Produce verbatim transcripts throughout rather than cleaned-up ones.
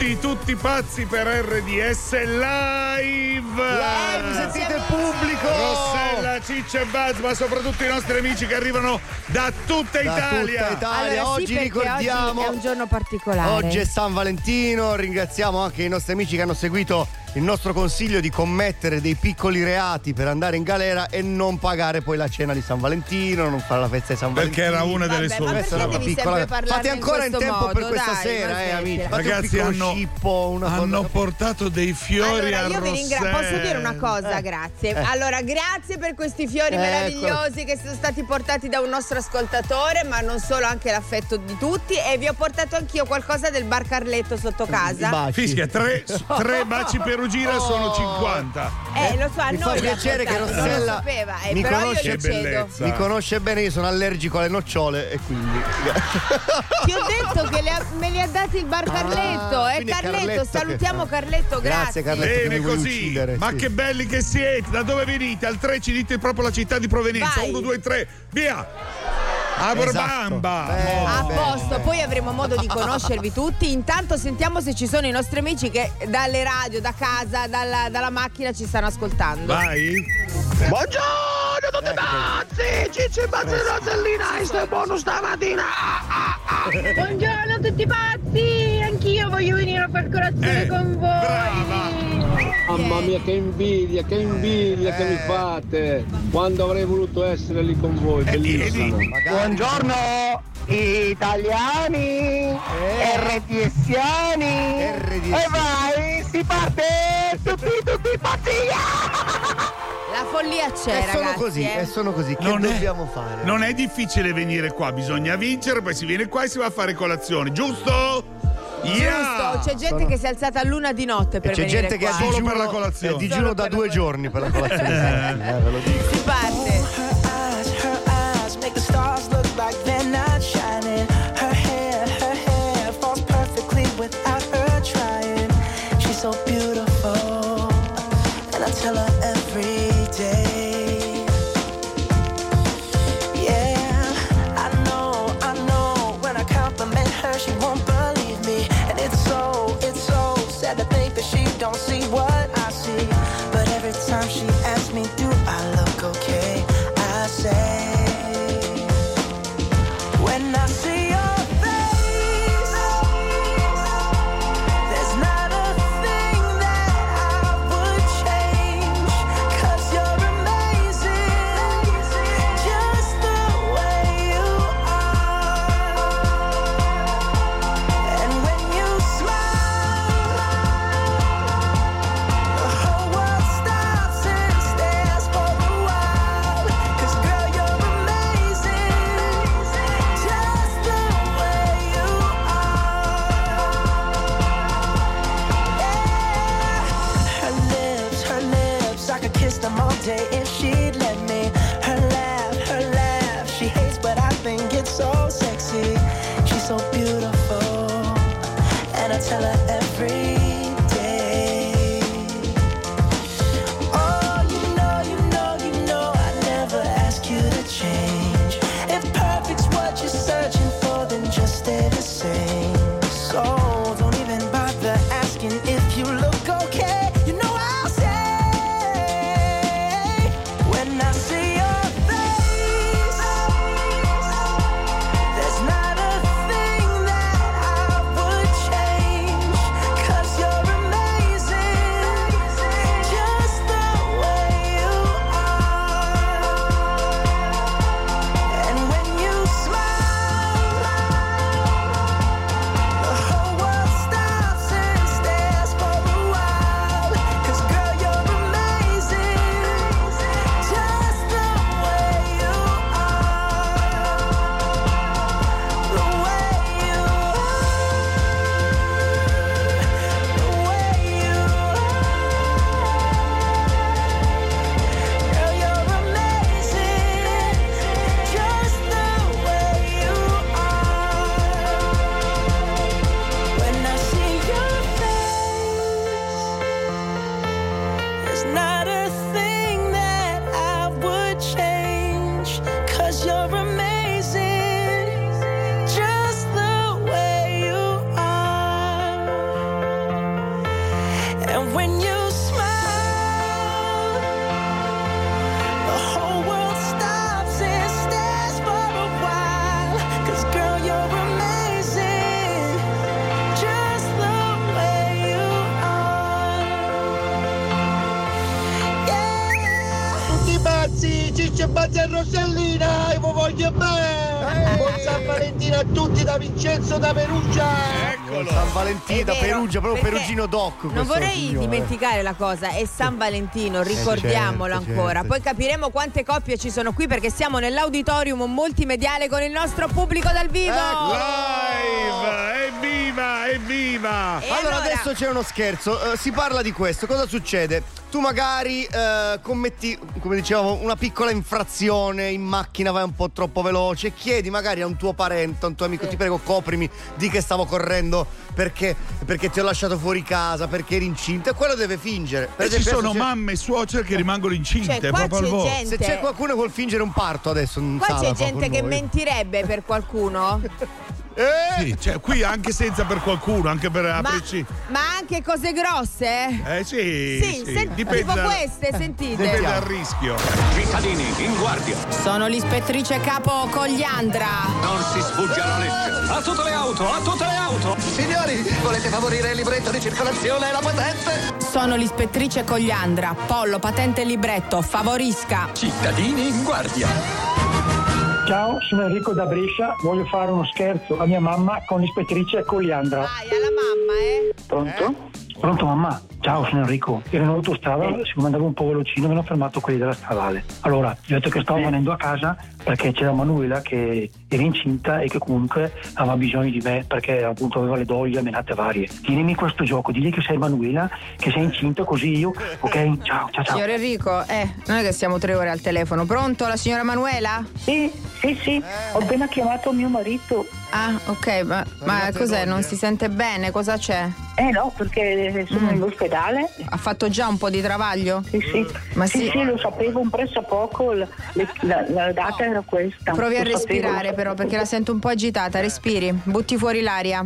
Tutti, tutti pazzi per R D S Live! Live, sentite il pubblico! Rossella, Ciccia e Buzz, ma soprattutto i nostri amici che arrivano da tutta da Italia. Tutta Italia. Allora, oggi sì, ricordiamo. Oggi è un giorno particolare. Oggi è San Valentino. Ringraziamo anche i nostri amici che hanno seguito il nostro consiglio di commettere dei piccoli reati per andare in galera e non pagare poi la cena di San Valentino, non fare la festa di San Valentino. Perché era una delle Vabbè, soluzioni. ma Questa è una devi piccola. sempre parlarne Fate ancora in, in questo tempo modo, per questa dai, sera, ma eh, amici. smettila. Fate Ragazzi, un piccolo hanno, scippo, una hanno cosa. portato dei fiori allora, a io vi ringrazio. Rossella. Posso dire una cosa, grazie. Eh. Allora, grazie per questi fiori Eccolo. meravigliosi che sono stati portati da un nostro ascoltatore, ma non solo, anche l'affetto di tutti. E vi ho portato anch'io qualcosa del bar Carletto sotto casa. Baci. Fischia, tre, tre baci Perugina sono cinquanta. Eh, lo so, a Mi noi fa l'ha piacere che portato, non lo Rossella sapeva, eh, mi però conosce. io Che gli cedo. bellezza. Mi conosce bene, io sono allergico alle nocciole e quindi. Ti ho detto che le ha- me li ha dati il bar Ah, Carletto. Eh, quindi è Carletto, Carletto che- salutiamo ah. Carletto, grazie. Grazie, Carletto. che Bene mi vuoi così, uccidere, ma sì. che belli che siete! Da dove venite? Al tre ci dite proprio la città di provenienza. Vai. Uno, due, tre, via! Aborbamba! Esatto. A Bene, posto, bene. poi avremo modo di conoscervi tutti. Intanto sentiamo se ci sono i nostri amici che dalle radio, da casa, dalla, dalla macchina ci stanno ascoltando. Vai! Buongiorno a tutti pazzi! Cicci Pazzi e Rosellina, e stai buono stamattina! Buongiorno a tutti pazzi! Anch'io voglio venire a far colazione Eh, con voi! brava. Mamma mia che invidia, che invidia che mi fate! Quando avrei voluto essere lì con voi, Eh, bellissimo! vieni. Magari. Buongiorno italiani, RDSiani! R D S. E vai, si parte! Tutti, tutti pazzi! La follia c'è, E sono ragazzi. così, eh. e sono così. Che Non è- dobbiamo fare? Non è difficile venire qua, bisogna vincere, poi si viene qua e si va a fare colazione, giusto? Yeah! Giusto, c'è gente Sono- che si è alzata a luna di notte per E c'è venire gente che qua. ha Solo digiuno, per la colazione. è digiuno Solo da per la due colazione. giorni per la colazione. eh, ve lo dico. Si parte. Her eyes, her eyes make the stars look like they're not shining. Her hair, her hair falls perfectly without her trying. She's so beautiful, and I tell her every day. Yeah, I know, I know. When I compliment her, she won't believe me, and it's so, it's so sad to think that she don't see what I see. But every time she asks me, do I look okay? I say, when I see your face, there's not a thing that I would change, 'cause you're amazing, just the way you are. And when you smile, the whole world stops and stares for a while. 'Cause girl, you're amazing, just the way you are. Yeah. Her lips, her lips, I could kiss them all day if she'd let me. Her laugh, her laugh, she hates but I think it's so sexy. She's so beautiful, and I tell her every day. Oh, you know, you know, you know I never ask you to change. If perfect's what you're searching for, then just stay the same. So don't even bother asking if you look okay. You know I'll say, when I see your face, there's not a thing that I would change, 'cause di Ciccio Bazza e Rossellina, io vi voglio bene! Buon San Valentino a tutti da Vincenzo da Perugia! Eccolo! San Valentino da È vero, Perugia, proprio perché Perugino Doc. Non questo vorrei signore. dimenticare la cosa, è San Valentino, ricordiamolo certo, ancora. certo. Poi capiremo quante coppie ci sono qui perché siamo nell'auditorium multimediale con il nostro pubblico dal vivo. Ecco. Live! Evviva! Evviva! E Allora, allora- adesso c'è uno scherzo, eh, si parla di questo, cosa succede? Tu magari eh, commetti, come dicevamo, una piccola infrazione in macchina, vai un po' troppo veloce, chiedi magari a un tuo parente, a un tuo amico, ti prego coprimi, di che stavo correndo perché, perché ti ho lasciato fuori casa, perché eri incinta, e quello deve fingere. Per E ci esempio, sono adesso c'è- mamme e suocere che rimangono incinte Cioè, qua proprio al c'è volo. gente- se c'è qualcuno che vuol fingere un parto adesso in Qua sala, c'è fa gente con che noi. mentirebbe per qualcuno. Eh? Sì, cioè qui anche senza per qualcuno, anche per Ma, aprirci. ma anche cose grosse? Eh sì, Sì, sì. sen- Dipende tipo da- queste, sentite. Dipende dal rischio. Cittadini, in guardia! Sono l'ispettrice capo Cogliandra. Non si sfugge alla legge! A tutte le auto, a tutte le auto! Signori, volete favorire il libretto di circolazione e la patente? Sono l'ispettrice Cogliandra. Pollo, patente e libretto, favorisca. Cittadini, in guardia! Ciao, sono Enrico da Brescia, voglio fare uno scherzo a mia mamma con l'ispettrice Cogliandra. Vai, alla mamma, eh. Pronto? Pronto mamma? Ciao, sono Enrico. Ero in autostrada, siccome andavo un po' velocino mi hanno fermato quelli della stradale. Allora, gli ho detto che stavo venendo a casa perché c'era Manuela che era incinta e che comunque aveva bisogno di me perché appunto aveva le doglie, menate varie. Tienimi questo gioco, digli che sei Manuela, che sei incinta così io, ok? Ciao, ciao, ciao. Signor Enrico, eh, non è che siamo tre ore al telefono. Pronto, la signora Manuela? Sì, sì, sì, ho appena chiamato mio marito. Ah, ok, ma, ma cos'è? Non si sente bene? Cosa c'è? Eh no, perché sono Mm. in ospedale. Ha fatto già un po' di travaglio? Sì, sì. Ma sì, sì. sì, lo sapevo un presso poco, la, la- la data era questa. Provi a Lo sapevo. respirare però perché la sento un po' agitata. Respiri, butti fuori l'aria.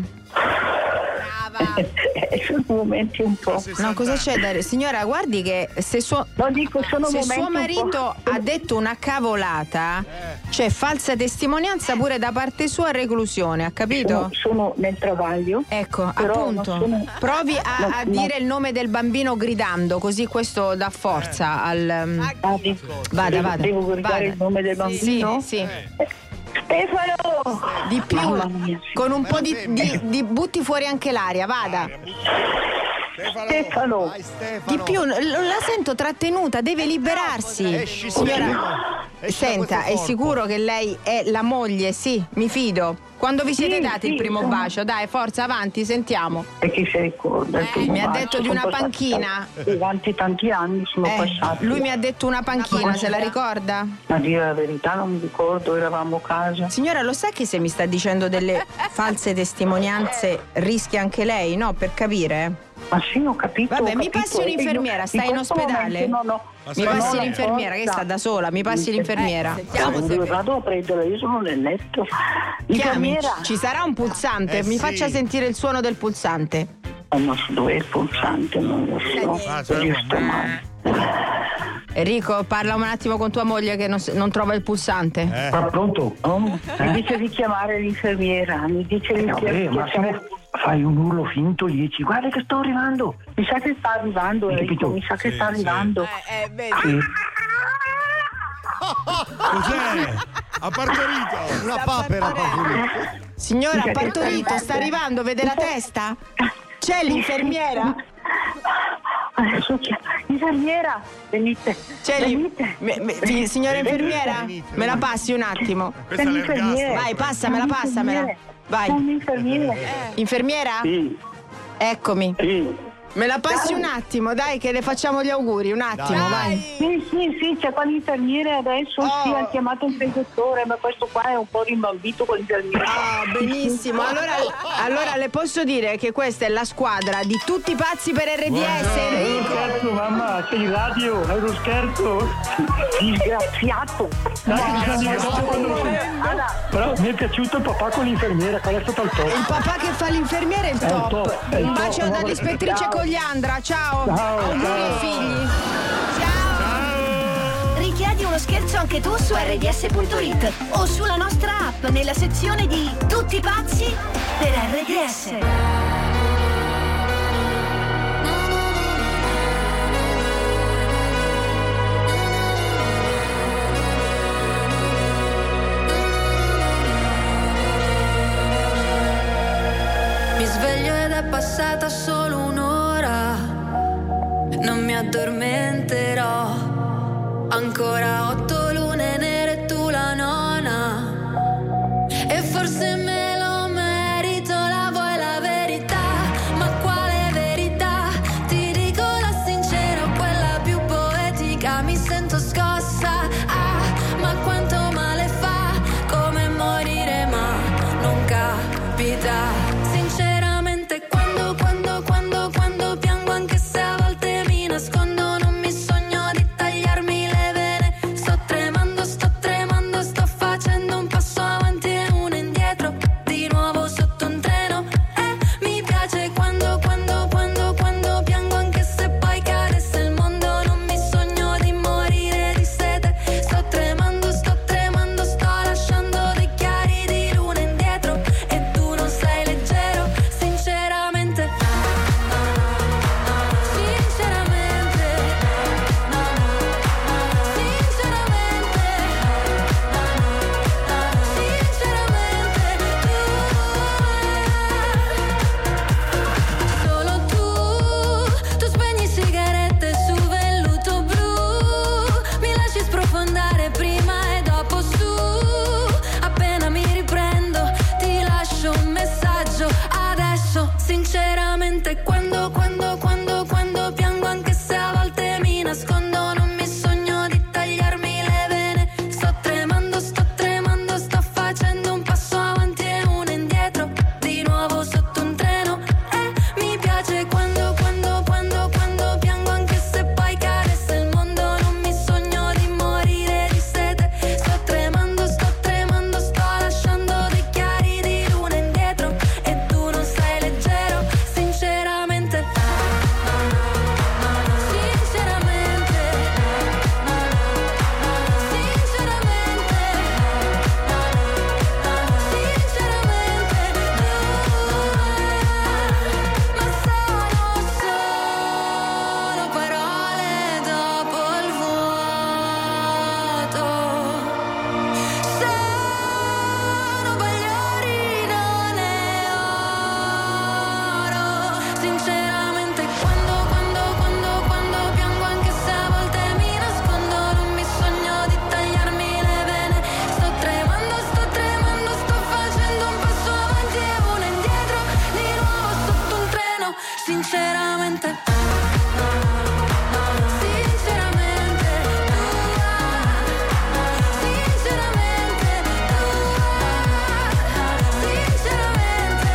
Brava. Eh, sono momenti un po'. No, cosa c'è da... Signora, guardi che se suo... No, dico, sono Se momenti suo un marito po'. ha detto una cavolata, c'è falsa testimonianza pure da parte sua e reclusione, ha capito? Sono, sono nel travaglio. Ecco, Però appunto. non sono- Provi a, no, a no. dire il nome del bambino gridando, così questo dà forza al... Ah, di- Vada, devo, vada. Devo gridare vada. il nome del bambino? Sì, sì. Stefano! Di più, Mamma mia, sì. con un po' di, di, di butti fuori anche l'aria, vada. Stefano! Vai, Stefano. Di più, l- la sento trattenuta, deve liberarsi. Esci, Signora, Stefano. Esci da senta, questo è corpo. sicuro che lei è la moglie? Sì, mi fido. Quando vi siete Sì, dati il sì, primo sono- bacio? Dai, forza, avanti, sentiamo. E chi si ricorda? il Eh, primo mi ha bacio? detto di Sono una passati panchina. Davanti tanti anni sono Eh, passati. lui mi ha detto una panchina, se la ricorda? A dire la verità non mi ricordo, eravamo a casa. Signora, lo sa che se mi sta dicendo delle false testimonianze rischia anche lei, no? Per capire? Ma sì, ho capito. Vabbè, ho mi capito. passi E io- un'infermiera, stai in questo ospedale? momento non ho- Mi non ho passi la l'infermiera che forza. sta da sola, mi passi l'infermiera. Dove vado a prendere? Io sono nel letto. Chiami, L'infermiera. ci sarà un pulsante, Eh, mi sì. faccia sentire il suono del pulsante. Oh, ma dove è il pulsante? Non lo so. Ah, c'è Io un- sto male. Enrico, parla un attimo con tua moglie che non, s- non trova il pulsante. Eh. Ah, pronto? Oh, mi dice di chiamare l'infermiera. Mi dice Eh, di vabbè, chiamare. ma se ne- fai un urlo finto, gli dici guarda che sto arrivando. Mi sa che sta arrivando, Hai Enrico, capito? mi sa che Sì, sta sì. arrivando. Eh, vedi. Sì. Cos'è? Ha partorito! Una papera partorita. Signora, Mi ha sa che sta partorito, sta arrivando, vede la testa? C'è l'infermiera? Adesso chi- infermiera, venite. C'è l'in- venite. me- me- sì, signora infermiera? venite. Me la passi un attimo? Questa è l'ergastolo. Vai, passamela, passamela. Vai. Un infermiere. Infermiera? Sì, Eccomi. sì. Me la passi un attimo, dai, che le facciamo gli auguri, un attimo, vai. Sì, sì, sì, c'è qua l'infermiere adesso, Oh. sì, ha chiamato il dottore, ma questo qua è un po' rimbambito con l'infermiere. Ah, benissimo. Allora, allora le posso dire che questa è la squadra di tutti i pazzi per R D S, È uno Enrico. scherzo, mamma, sei in radio, è uno scherzo. Disgraziato. Dai, che bisogna dire dopo quando lo sento. Però mi è piaciuto il papà con l'infermiera, quello è stato il top. Il papà che fa l'infermiere è il È il top. top, è il Un top, bacio un dall'ispettrice ciao. Cogliandra, ciao. Ciao, Auguri ciao. ai figli. Richiedi uno scherzo anche tu su R D S punto it o sulla nostra app nella sezione di Tutti pazzi per R D S. Mi sveglio ed è passata solo un'ora, non mi addormenterò. Ancora otto lune nere e tu la nona, e forse me lo merito, la vuoi la verità? Ma quale verità? Ti dico la sincera, quella più poetica, mi sento scossa. Ah, ma quanto male fa, come morire ma non capita. Sinceramente quando, quando, quando, quando piango, anche se a volte mi nascondo, non mi sogno di tagliarmi le vene. Sto tremando, sto tremando, sto facendo un passo avanti e uno indietro, di nuovo sotto un treno. E mi piace quando, quando, quando, quando piango, anche se poi cadesse il mondo, non mi sogno di morire di sete. Sto tremando, sto tremando, sto lasciando dei chiari di luna indietro, e tu non sei leggero. Sinceramente, sinceramente, sinceramente, solo tu, tu spegni sigarette su velluto blu, mi lasci sprofondare prima e dopo su. Appena mi riprendo ti lascio un messaggio adesso. Sinceramente quando, quando, quando, quando piango, anche se a volte mi nascondo, non mi sogno di tagliarmi le vene. Sto tremando, sto tremando, sto facendo un passo avanti e uno indietro, di nuovo sotto un treno. E mi piace quando, quando, quando, quando piango, anche se poi cadesse il mondo, non mi sogno di morire di sete. Sto tremando, sto tremando, sto lasciando dei chiari di luna indietro, e tu non sei leggero. Sinceramente, sinceramente, sinceramente, sinceramente, ma sono solo parole dopo il vuoto. Sono bagliori, non è oro. Sinceramente quando, quando, quando, quando piango, anche se a volte mi nascondo, non mi sogno di tagliarmi le vene. Sto tremando, sto tremando, sto facendo un passo avanti e uno indietro, di nuovo sotto un treno. Sinceramente, sinceramente, sinceramente, sinceramente,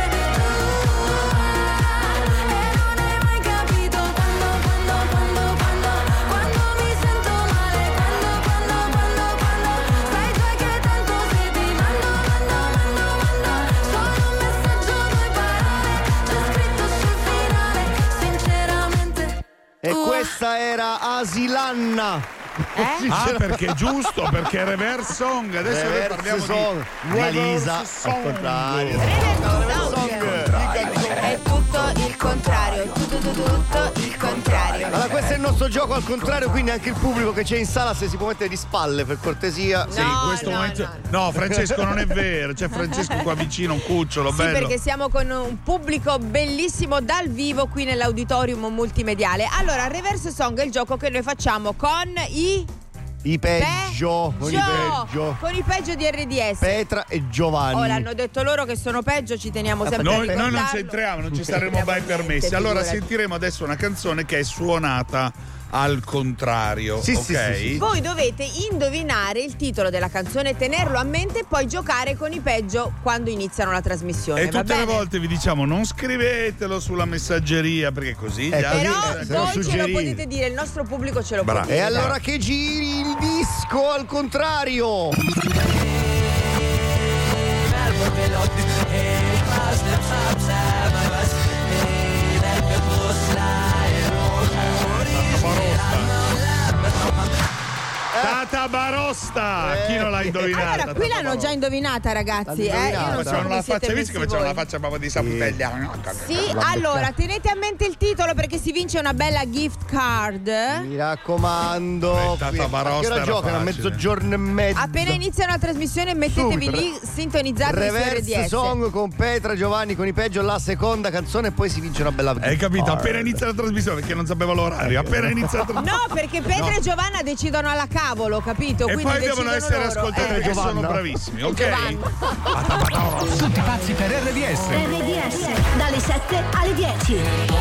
e non hai mai capito quando, quando, quando, quando, quando mi sento male, quando, quando, quando, quando, sai già che tanto se ti mando, mando, mando, mando, solo un messaggio, due parole, c'è scritto sul finale. Sinceramente. E questa era Asilanna. Eh? Ah, perché è giusto, perché è reverse song. Adesso noi Reverse parliamo song. di Elisa, reverse al song. contrario. È tutto il contrario, tutto, tutto, tutto il contrario. Allora, questo è il nostro gioco al contrario, quindi anche il pubblico che c'è in sala, se si può mettere di spalle, per cortesia. Sì, in questo no, momento. no, No, Francesco, non è vero. C'è Francesco qua vicino, un cucciolo, Sì, bello. perché siamo con un pubblico bellissimo dal vivo qui nell'auditorium multimediale. Allora, Reverse Song è il gioco che noi facciamo con i I peggio, con i Gio- peggio. con i peggio di R D S. Petra e Giovanni. Oh, l'hanno detto loro che sono peggio, ci teniamo sempre a Noi, noi ricordarlo. non c'entriamo, non ci saremmo mai permessi. Allora figurati. sentiremo adesso una canzone che è suonata al contrario, Sì, ok? sì, sì, sì. Voi dovete indovinare il titolo della canzone, tenerlo a mente e poi giocare con i peggio quando iniziano la trasmissione. E va tutte le bene? volte vi diciamo non scrivetelo sulla messaggeria, perché così Eh, gli altri- Però se lo voi ce lo suggerite. potete dire, il nostro pubblico ce lo Bravo. può dire. E allora che giri il disco al contrario. Tata Barossa. risposta. Chi non l'ha indovinata? Allora, qui l'hanno già indovinata, ragazzi. Eh? Io non so Facevano come la siete faccia, visto che messi facevano voi. la faccia proprio di Sampeglia. Sì, allora tenete a mente il titolo perché si vince una bella gift card. Mi raccomando. Tata qui- a Barosta che ora era giocano? A facile. mezzogiorno e mezzo. Appena inizia la trasmissione mettetevi Subito. lì sintonizzati su R D Reverse S. song con Petra Giovanni con i peggio, la seconda canzone e poi si vince una bella Hai capito? card. Appena inizia la trasmissione, perché non sapeva l'orario. Appena inizia la trasmissione. No, perché Petra e Giovanna decidono alla cavolo, capito? E Quindi poi devono decidono essere loro. ascoltati Eh. perché sono bravissimi, ok? Tutti pazzi per R D S. R D S dalle sette alle dieci.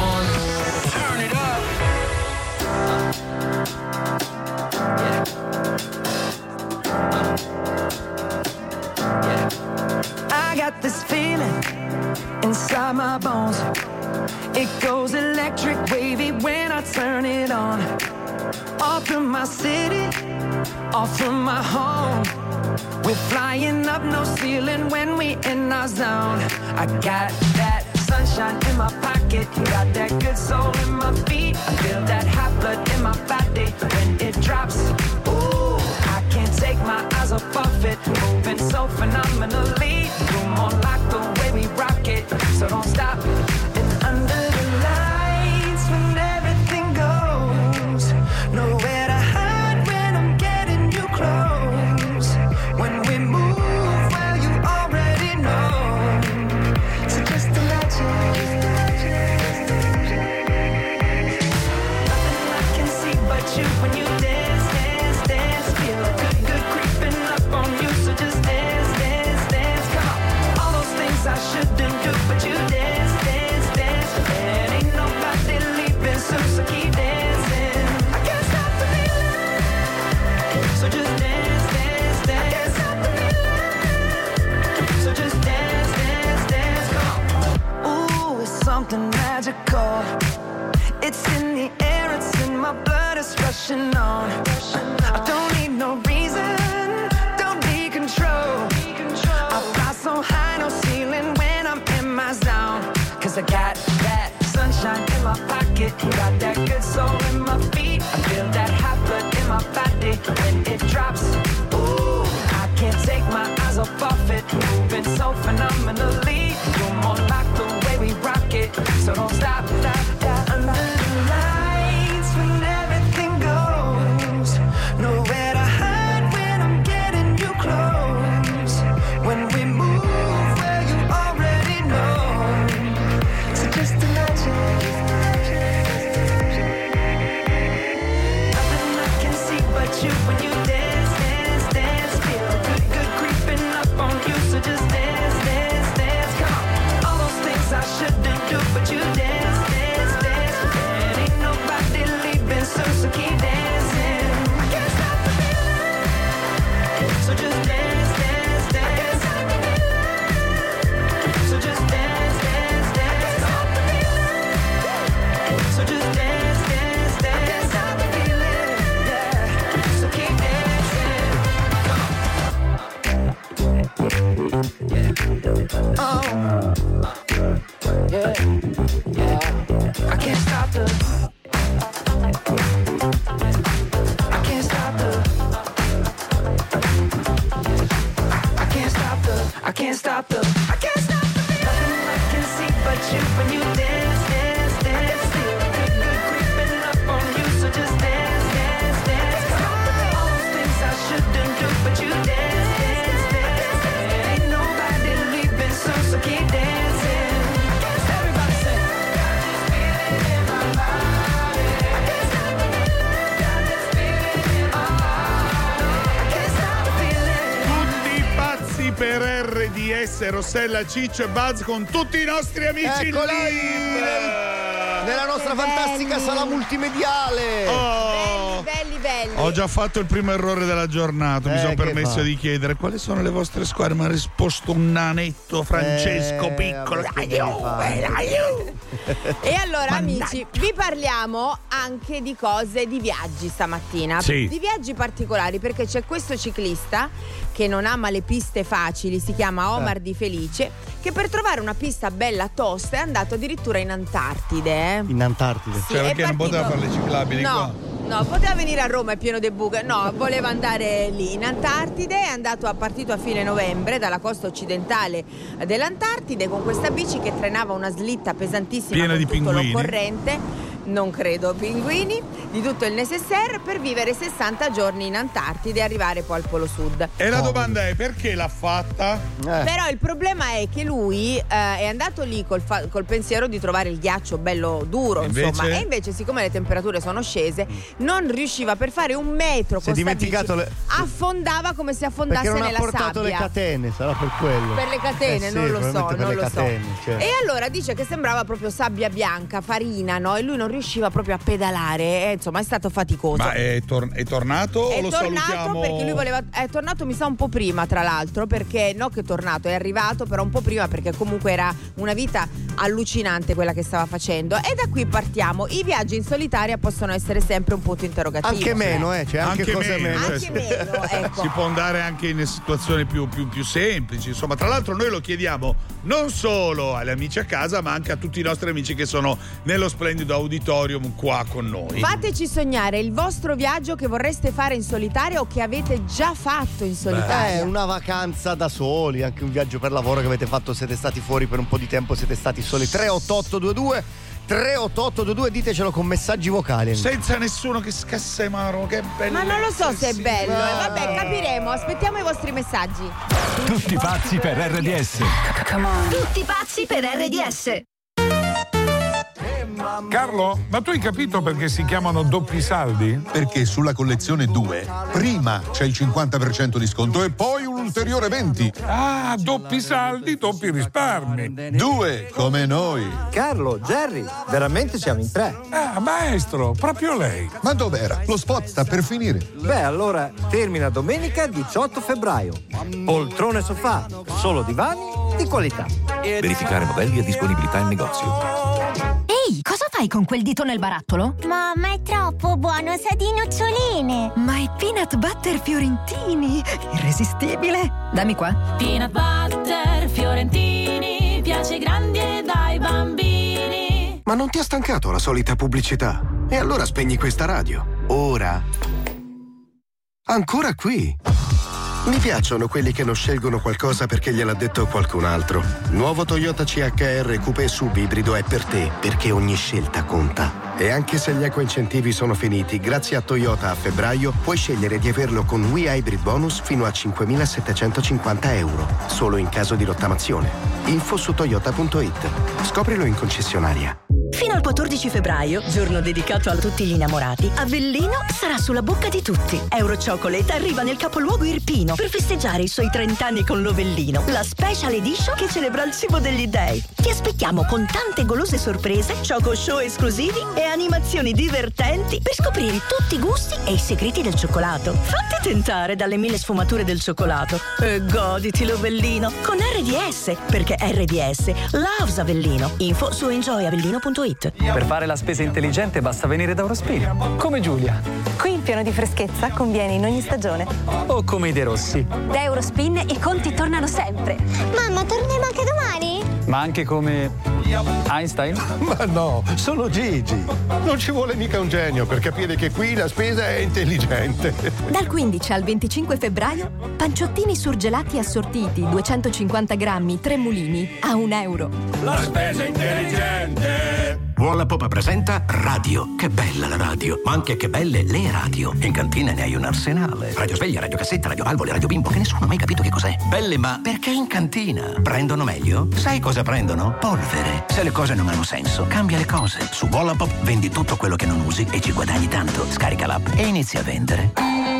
I got this feeling inside my bones. It goes electric wavy when I turn it on. All through my city, all through my home. We're flying up no ceiling when we in our zone. I got that sunshine in my pocket, got that good soul in my feet. I feel that hot blood in my body when it drops. Ooh, I can't take my eyes off it, moving so phenomenally. Room on lock the way we rock it, so don't stop. And under the lights when everything goes, nowhere to hide when I'm getting you close. When we move, well you already know. So just imagine. Nothing I can see but you when you dance, dance, dance. Feel good, good creeping up on you. So just dance, dance, dance. Come on. All those things I shouldn't do, but you dance, dance, dance. And ain't nobody leaving soon, so keep dancing. I can't stop the feeling. So just dance, dance, dance. I can't stop the feeling. So just dance, dance, dance. Come on. Ooh, it's something magical. It's in the air, it's in my blood, it's rushing on. I don't need no reason, don't need control. I fly so high, no ceiling when I'm in my zone. Cause I got that sunshine in my pocket, got that good soul in my feet. I feel that hot blood in my body when it drops. Ooh, I can't take my eyes off of it, moving so phenomenally. You're more like the way we rock it, so don't stop, stop, stop. Under the lights when everything goes, nowhere to hide when I'm getting you close. When we move, well you already know. So just imagine. Nothing I can see but you when you dance, dance, dance. Feel good, good creeping up on you. So just dance, dance, dance. Come on. All those things I shouldn't do, but you dance, dance, dance. And ain't nobody leaving soon, so keep dancing. I can't stop the feeling. So just dance, dance, dance. I can't stop the feeling. So just dance, dance, dance. I can't stop the feeling. So just dance, dance, dance. I can't stop the feeling. Yeah. So keep dancing. Oh, yeah, yeah. I can't stop the. I can't stop the. I can't stop the. I can't stop the. I can't stop the. Nothing I can see but you when you dance, dance, dance. Feel good, good creeping up on you, so just dance, dance, dance. Come on. All those things I shouldn't do, but you dance, dance, dance. And ain't nobody leaving soon, so keep dancing. Everybody sing. Tutti pazzi per R D S, Rossella, Ciccio e Buzz con tutti i nostri amici Eccoli live. nella nostra fantastica sala multimediale. Oh. Belli, belli. Ho già fatto il primo errore della giornata, mi Eh, sono che permesso fa? di chiedere quali sono le vostre squadre, mi ha risposto un nanetto Francesco Eh, piccolo. vabbè, che Dai, oh, devi fare? dai, oh. E allora, Mannaggia. amici, vi parliamo anche di cose di viaggi stamattina. Sì. Di viaggi particolari, perché c'è questo ciclista che non ama le piste facili, si chiama Omar Eh. Di Felice, che per trovare una pista bella tosta è andato addirittura in Antartide. eh. In Antartide. Sì, Cioè, è perché non poteva partito- fare le ciclabili no, qua? no, poteva venire a Roma, è pieno di buche. No, voleva andare lì in Antartide, è andato a partito a fine novembre dalla costa occidentale dell'Antartide con questa bici che trainava una slitta pesantissima piena con di tutto pinguini. l'occorrente. Non credo pinguini, di tutto il necessaire per vivere sessanta giorni in Antartide e arrivare poi al Polo Sud. E la domanda è perché l'ha fatta? Eh. Però il problema è che lui eh, è andato lì col, fa- col pensiero di trovare il ghiaccio bello duro, Invece? insomma, e invece siccome le temperature sono scese non riusciva per fare un metro Si è con sta dimenticato bici, le- affondava come se affondasse Perché non ha nella portato sabbia. le catene, sarà per quello. Per le catene, Eh sì, non lo so, probabilmente per non le lo catene, so. certo. E allora dice che sembrava proprio sabbia bianca, farina, no? E lui non riusciva proprio a pedalare, e, insomma, è stato faticoso. Ma è, tor- è tornato È o lo tornato salutiamo? perché lui voleva. È tornato, mi sa, un po' prima, tra l'altro. Perché no, che è tornato, è arrivato, però un po' prima, perché comunque era una vita allucinante quella che stava facendo. E da qui partiamo. I viaggi in solitaria possono essere sempre un punto interrogativo. Anche meno, eh, c'è anche, Anche cose meno, meno. cioè, Anche meno, ecco. Si può andare anche in situazioni più, più, più semplici. Insomma, tra l'altro noi lo chiediamo non solo agli amici a casa, ma anche a tutti i nostri amici che sono nello splendido auditorium qua con noi. Fateci sognare il vostro viaggio che vorreste fare in solitaria o che avete già fatto in solitaria. Eh, una vacanza da soli, anche un viaggio per lavoro che avete fatto, siete stati fuori per un po' di tempo, siete stati soli. tre otto otto due due tre otto otto due due, ditecelo con messaggi vocali. Senza nessuno che scassa in mano, che bello. Ma non lo so se è bello, eh, vabbè, capiremo. Aspettiamo i vostri messaggi. Tutti pazzi per R D S. Tutti pazzi per R D S. Carlo, ma tu hai capito perché si chiamano doppi saldi? Perché sulla collezione due prima c'è il cinquanta per cento di sconto e poi un ulteriore venti. Ah, doppi saldi, doppi risparmi. Due, come noi. Carlo, Jerry, veramente siamo in tre. Ah, maestro, proprio lei. Ma dov'era? Lo spot sta per finire. Beh, allora termina domenica diciotto febbraio. Poltrone sofà, solo divani di qualità. Verificare modelli e disponibilità in negozio. Ehi, cosa fai con quel dito nel barattolo? Mamma, è troppo buono, sa di noccioline. Ma è peanut butter fiorentini, irresistibile. Dammi qua. Peanut butter fiorentini, piace grandi e dai bambini. Ma non ti ha stancato la solita pubblicità? E allora spegni questa radio. Ora. Ancora qui. Mi piacciono quelli che non scelgono qualcosa perché gliel'ha detto qualcun altro. Nuovo Toyota C H R Coupé Sub ibrido è per te, perché ogni scelta conta. E anche se gli eco-incentivi sono finiti, grazie a Toyota a febbraio puoi scegliere di averlo con We Hybrid Bonus fino a cinquemilasettecentocinquanta euro, solo in caso di rottamazione. Info su toyota punto it. Scoprilo in concessionaria. Fino al quattordici febbraio, giorno dedicato a tutti gli innamorati, Avellino sarà sulla bocca di tutti. Euro Chocolate arriva nel capoluogo irpino per festeggiare i suoi trenta anni con l'Ovellino, la special edition che celebra il cibo degli dei. Ti aspettiamo con tante golose sorprese, choco show esclusivi e animazioni divertenti per scoprire tutti i gusti e i segreti del cioccolato. Fatti tentare dalle mille sfumature del cioccolato e goditi l'Ovellino con R D S, perché R D S loves Avellino. Info su enjoy avellino punto it. Per fare la spesa intelligente basta venire da Eurospin, come Giulia. Qui il pieno di freschezza conviene in ogni stagione. O come i De Rossi. Da Eurospin i conti tornano sempre. Mamma, torniamo anche domani? Ma anche come Einstein? Ma no, sono Gigi. Non ci vuole mica un genio per capire che qui la spesa è intelligente. Dal quindici al venticinque febbraio, panciottini surgelati assortiti, duecentocinquanta grammi, tre mulini, a un euro. La spesa intelligente. Wallapop presenta Radio. Che bella la radio, ma anche che belle le radio. In cantina ne hai un arsenale. Radio sveglia, radio cassetta, radio valvole, radio bimbo, che nessuno ha mai capito che cos'è. Belle, ma perché in cantina? Prendono meglio? Sai cosa prendono? Polvere. Se le cose non hanno senso, cambia le cose. Su Wallapop vendi tutto quello che non usi e ci guadagni tanto. Scarica l'app e inizia a vendere.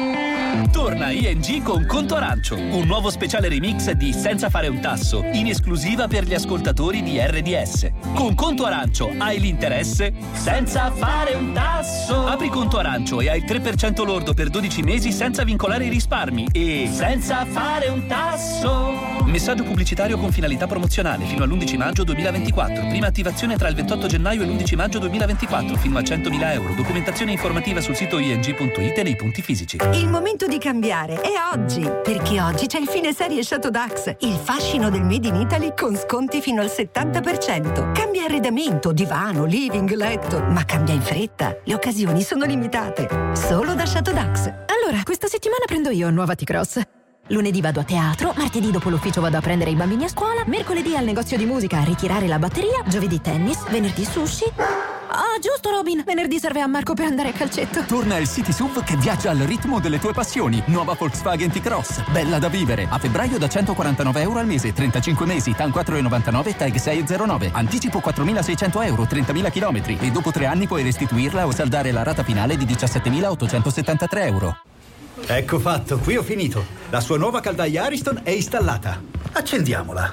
Torna I N G con Conto Arancio, un nuovo speciale remix di Senza fare un tasso, in esclusiva per gli ascoltatori di R D S. Con Conto Arancio hai l'interesse senza fare un tasso. Apri Conto Arancio e hai il tre per cento lordo per dodici mesi senza vincolare i risparmi e senza fare un tasso. Messaggio pubblicitario con finalità promozionale fino all'undici maggio duemilaventiquattro. Prima attivazione tra il ventotto gennaio e l'undici maggio duemilaventiquattro fino a centomila euro. Documentazione informativa sul sito i n g punto it e nei punti fisici. Il momento di cambiare è oggi, perché oggi c'è il fine serie Chateau Dax, il fascino del Made in Italy con sconti fino al settanta per cento. Cambia arredamento, divano, living, letto. Ma cambia in fretta. Le occasioni sono limitate. Solo da Shadow Dax. Allora, questa settimana prendo io nuova T-Cross. Lunedì vado a teatro, martedì dopo l'ufficio vado a prendere i bambini a scuola, mercoledì al negozio di musica a ritirare la batteria, giovedì tennis, venerdì sushi. Ah, giusto Robin, venerdì serve a Marco per andare a calcetto. Torna il City S U V che viaggia al ritmo delle tue passioni. Nuova Volkswagen T-Cross, bella da vivere. A febbraio da centoquarantanove euro al mese, trentacinque mesi, T A N quattro virgola novantanove, Tag sei virgola zero nove. Anticipo quattromilaseicento euro, trentamila chilometri. E dopo tre anni puoi restituirla o saldare la rata finale di diciassettemilaottocentosettantatré euro. Ecco fatto, qui ho finito. La sua nuova caldaia Ariston è installata. Accendiamola.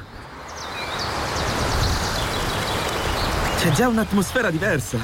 C'è già un'atmosfera diversa.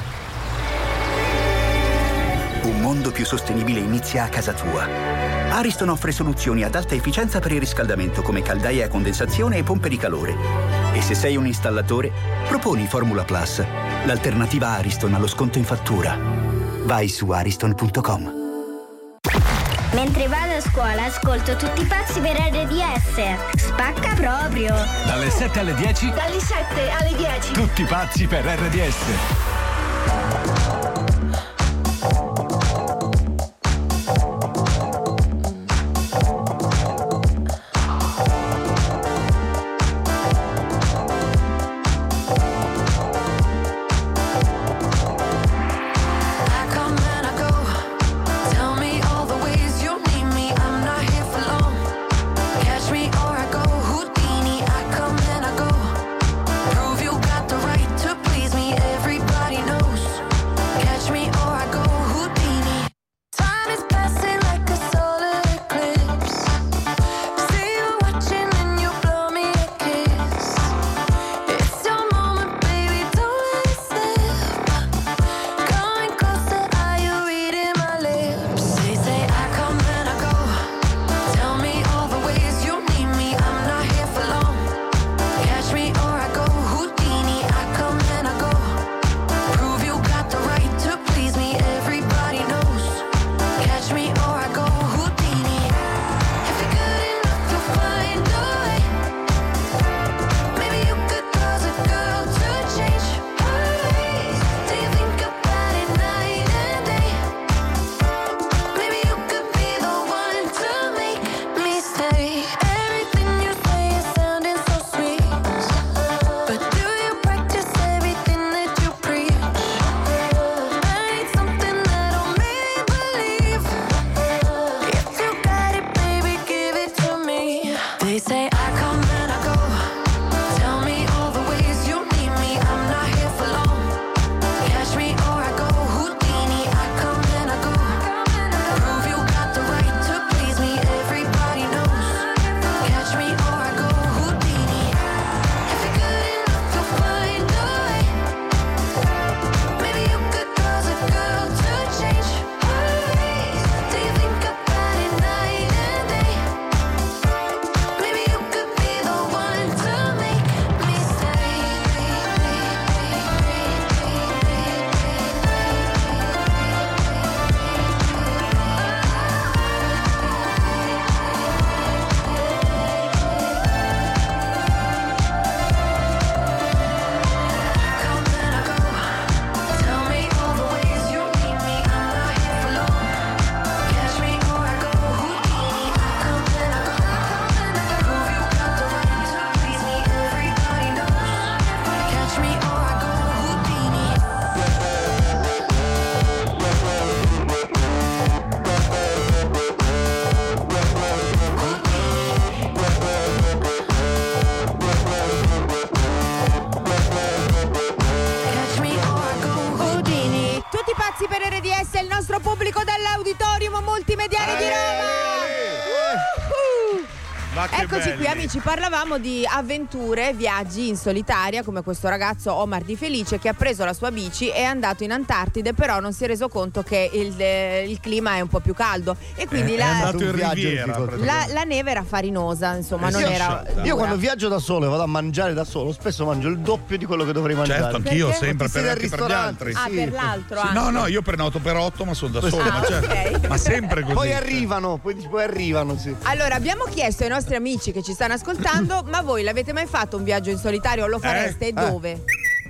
Un mondo più sostenibile inizia a casa tua. Ariston offre soluzioni ad alta efficienza per il riscaldamento come caldaie a condensazione e pompe di calore. E se sei un installatore, proponi Formula Plus, l'alternativa Ariston allo sconto in fattura. Vai su ariston punto com. Mentre vado a scuola ascolto Tutti pazzi per R D S. Spacca proprio. Dalle sette alle dieci. Dalle sette alle dieci. Tutti pazzi per R D S. Eccoci belli. qui amici, parlavamo di avventure, viaggi in solitaria come questo ragazzo Omar Di Felice che ha preso la sua bici e è andato in Antartide, però non si è reso conto che il, il clima è un po' più caldo e quindi Eh, la, è andato in riviera, la, la neve era farinosa, insomma, non io, era io dura. quando viaggio da solo e vado a mangiare da solo, spesso mangio il doppio di quello che dovrei mangiare. Certo, anch'io Perché? sempre Perché per, sei anche al per gli altri. Ah, sì. per l'altro Sì, anche. no, no, io prenoto per otto, ma sono da solo. Ah, ma, certo, ok. ma sempre così. Poi arrivano, poi, poi arrivano, sì. Allora, abbiamo chiesto ai nostri amici che ci stanno ascoltando, ma voi l'avete mai fatto un viaggio in solitario? Lo fareste? Eh? E dove?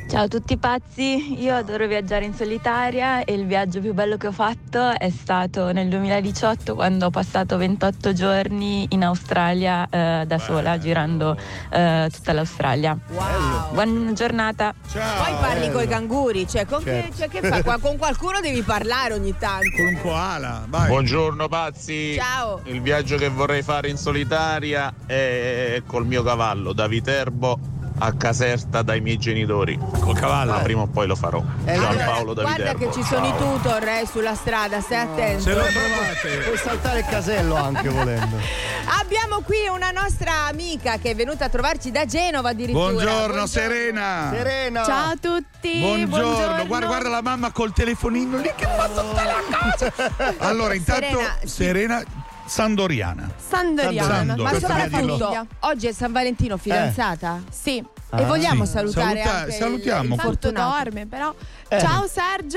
Ciao a tutti pazzi, io adoro viaggiare in solitaria e il viaggio più bello che ho fatto è stato nel duemiladiciotto, quando ho passato ventotto giorni in Australia eh, da sola, girando eh, tutta l'Australia. Wow. Buona giornata. Ciao. Poi parli coi canguri, cioè con, Certo. che, cioè, che fa? Qua- Con qualcuno devi parlare ogni tanto. Con un koala, vai. Buongiorno pazzi. Ciao. Il viaggio che vorrei fare in solitaria è col mio cavallo da Viterbo a Caserta dai miei genitori. Col cavallo? Ma prima o poi lo farò. Eh, Gian allora, Paolo da guarda Viterbo. che ci sono Ciao. i tutor eh, sulla strada, stai attento. Se lo trovate. Puoi saltare il casello anche volendo. Abbiamo qui una nostra amica che è venuta a trovarci da Genova addirittura. Buongiorno, Serena. Serena. Ciao a tutti. Buongiorno. Guarda, guarda la mamma col telefonino lì che fa tutta la cosa. Allora, intanto Serena, Serena, sì. Sandoriana. Sandoriana. Sandor. Ma Questo soprattutto, famiglia. oggi è San Valentino, fidanzata? Sì. E Ah, vogliamo sì. salutare Saluta- anche salutiamo. il Tanto fortunato. dorme, però. Eh. Ciao Sergio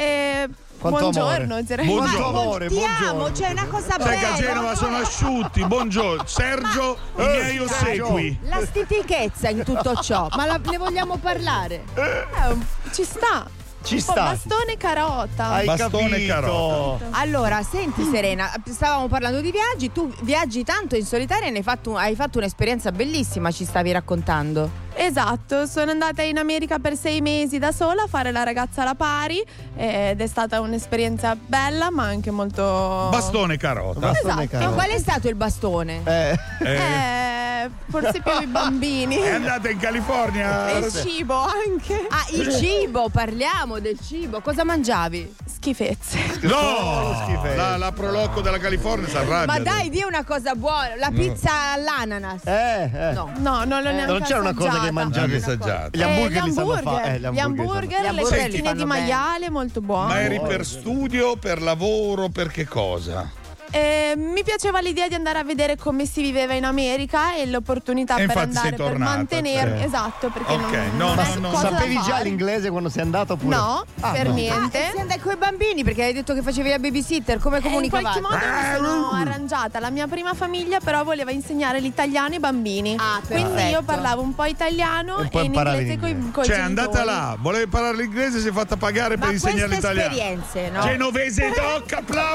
e Quanto buongiorno. amore. direi. Buongiorno. Ma amore, ti buongiorno. amo, c'è una cosa Sai che a bella. Genova sono asciutti. Buongiorno. Sergio, i Eh, miei Sergio. ossequi. La stitichezza in tutto ciò, ma la- ne vogliamo parlare? Eh, ci sta. Ci Oh, sta. bastone carota. Hai Bastone capito. carota. Allora, senti Serena, stavamo parlando di viaggi, tu viaggi tanto in solitaria e ne hai fatto, hai fatto un'esperienza bellissima, ci stavi raccontando. Esatto, sono andata in America per sei mesi da sola a fare la ragazza alla pari ed è stata un'esperienza bella ma anche molto... Bastone carota. Bastone Esatto. E carota. qual è stato il bastone? Eh. Eh, Eh, forse più i bambini. è andata in California. E il cibo anche. Ah, il cibo, parliamo del cibo. Cosa mangiavi? Schifezze. No, schifezza. la, la Prolocco della California si arrabbia. Ma dai, di una cosa buona, la pizza all'ananas. Eh, eh. No. No, non l'ho Eh, neanche Non c'era una cosa che assaggiata. mangiavi. Neanche assaggiato. Gli hamburger Eh, li gli sanno hamburger, fare. Eh, gli hamburger, Gli le hamburger li fettine fanno di bene. maiale molto buone. Ma eri per studio, per lavoro, per che cosa? Eh, mi piaceva l'idea di andare a vedere come si viveva in America e l'opportunità E per infatti andare sei per tornata, mantenermi. cioè. Esatto, perché Ok, non, no, non no, è no. cosa da Sapevi già fare. l'inglese quando sei andato oppure? No, Ah, per no. niente. Ah, e sei andata con i bambini perché hai detto che facevi la babysitter, come E in comunicavate? qualche modo mi sono arrangiata. La mia prima famiglia però voleva insegnare l'italiano ai bambini. Ah, Quindi perfetto. io parlavo un po' italiano E e, poi in imparavi inglese coi, l'inglese. coi Cioè, è genitori. andata là, voleva imparare l'inglese, si è fatta pagare Ma per insegnare queste l'italiano. esperienze, no? Genovese doc,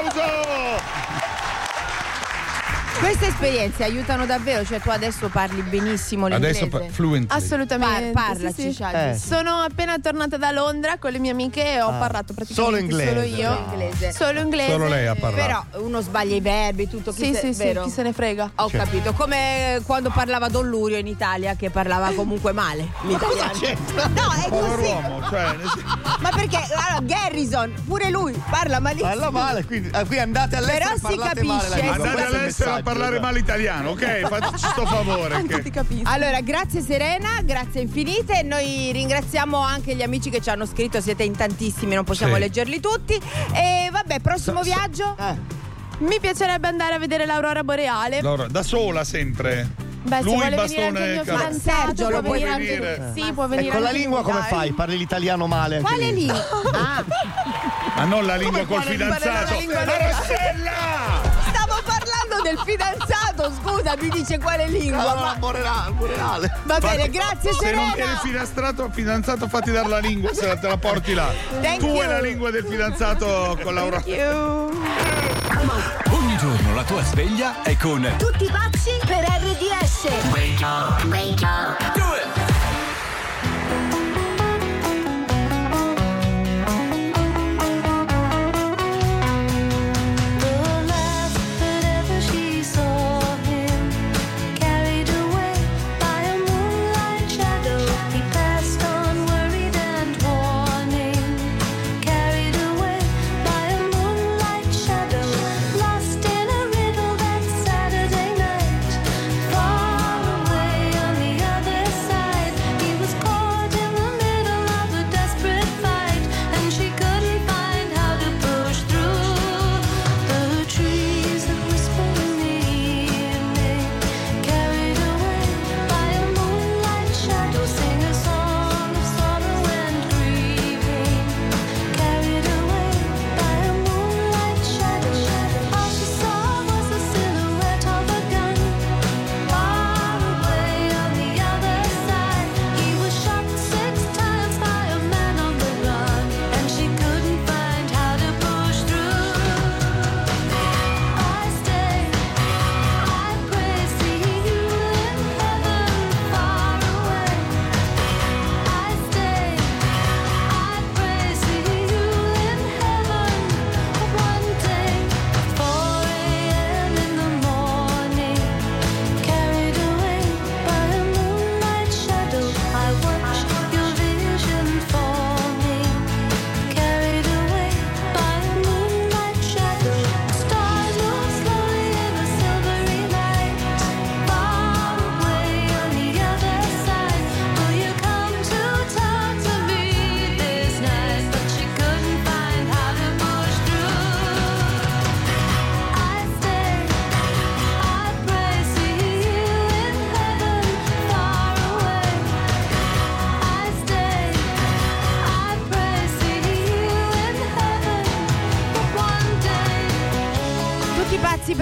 applauso! Queste esperienze aiutano davvero, cioè tu adesso parli benissimo l'inglese. Adesso pa- fluently. Assolutamente. Par- parlaci, sì, sì. Shaggy. Eh. Sono appena tornata da Londra con le mie amiche e ho Ah. parlato praticamente Solo inglese. solo io. Solo inglese. Solo inglese. Solo lei ha parlato. Però uno sbaglia i verbi, tutto. Chi Sì, se- sì, sì, vero? chi se ne frega. Ho Certo. capito, come quando parlava Don Lurio in Italia, che parlava comunque male l'italiano. No, è Povero così. uomo, cioè, nel sen- Ma perché allora, Garrison, pure lui parla malissimo. Parla male, quindi ah, qui andate all'estero Però e si parlate capisce, male la lingua. andate Questo è il all'estero a messaggio, parlare esatto. male italiano, ok? Fateci sto favore. Anche che- ti capisco. Allora, grazie Serena, grazie infinite. Noi ringraziamo anche gli amici che ci hanno scritto, siete in tantissimi, non possiamo Sì. leggerli tutti. E vabbè, prossimo Sa- sa- viaggio? Eh. Mi piacerebbe andare a vedere l'aurora boreale. Laura, da sola sempre. Beh, se Lui vuole bastone venire anche il mio caro. fidanzato, Sergio, può lo puoi venire anche venire? lui. Sì, può venire E con la anche lingua lui, come dai. fai? Parli l'italiano male anche Quale lì? lingua? Ah, Ma non la lingua col quale lingua? fidanzato. La lingua Ma nera. Rossella! stavo parlando del fidanzato, scusa, mi dice quale lingua. Ma... Boreale, boreale. Va bene, Fatti- grazie Se non Serena. tieni il fidanzato, fidanzato, fatti dare la lingua, se la te la porti là. Thank tu you. e la lingua del fidanzato con Laura. Thank you. Ogni giorno la tua sveglia è con Tutti pazzi per R D S. Wake up, wake up. Do it. The last that ever she saw him, carried away by a moonlight shadow, he passed on worried and warning. Carried away by a moonlight shadow, lost in a riddle that Saturday night. Far away on the other side.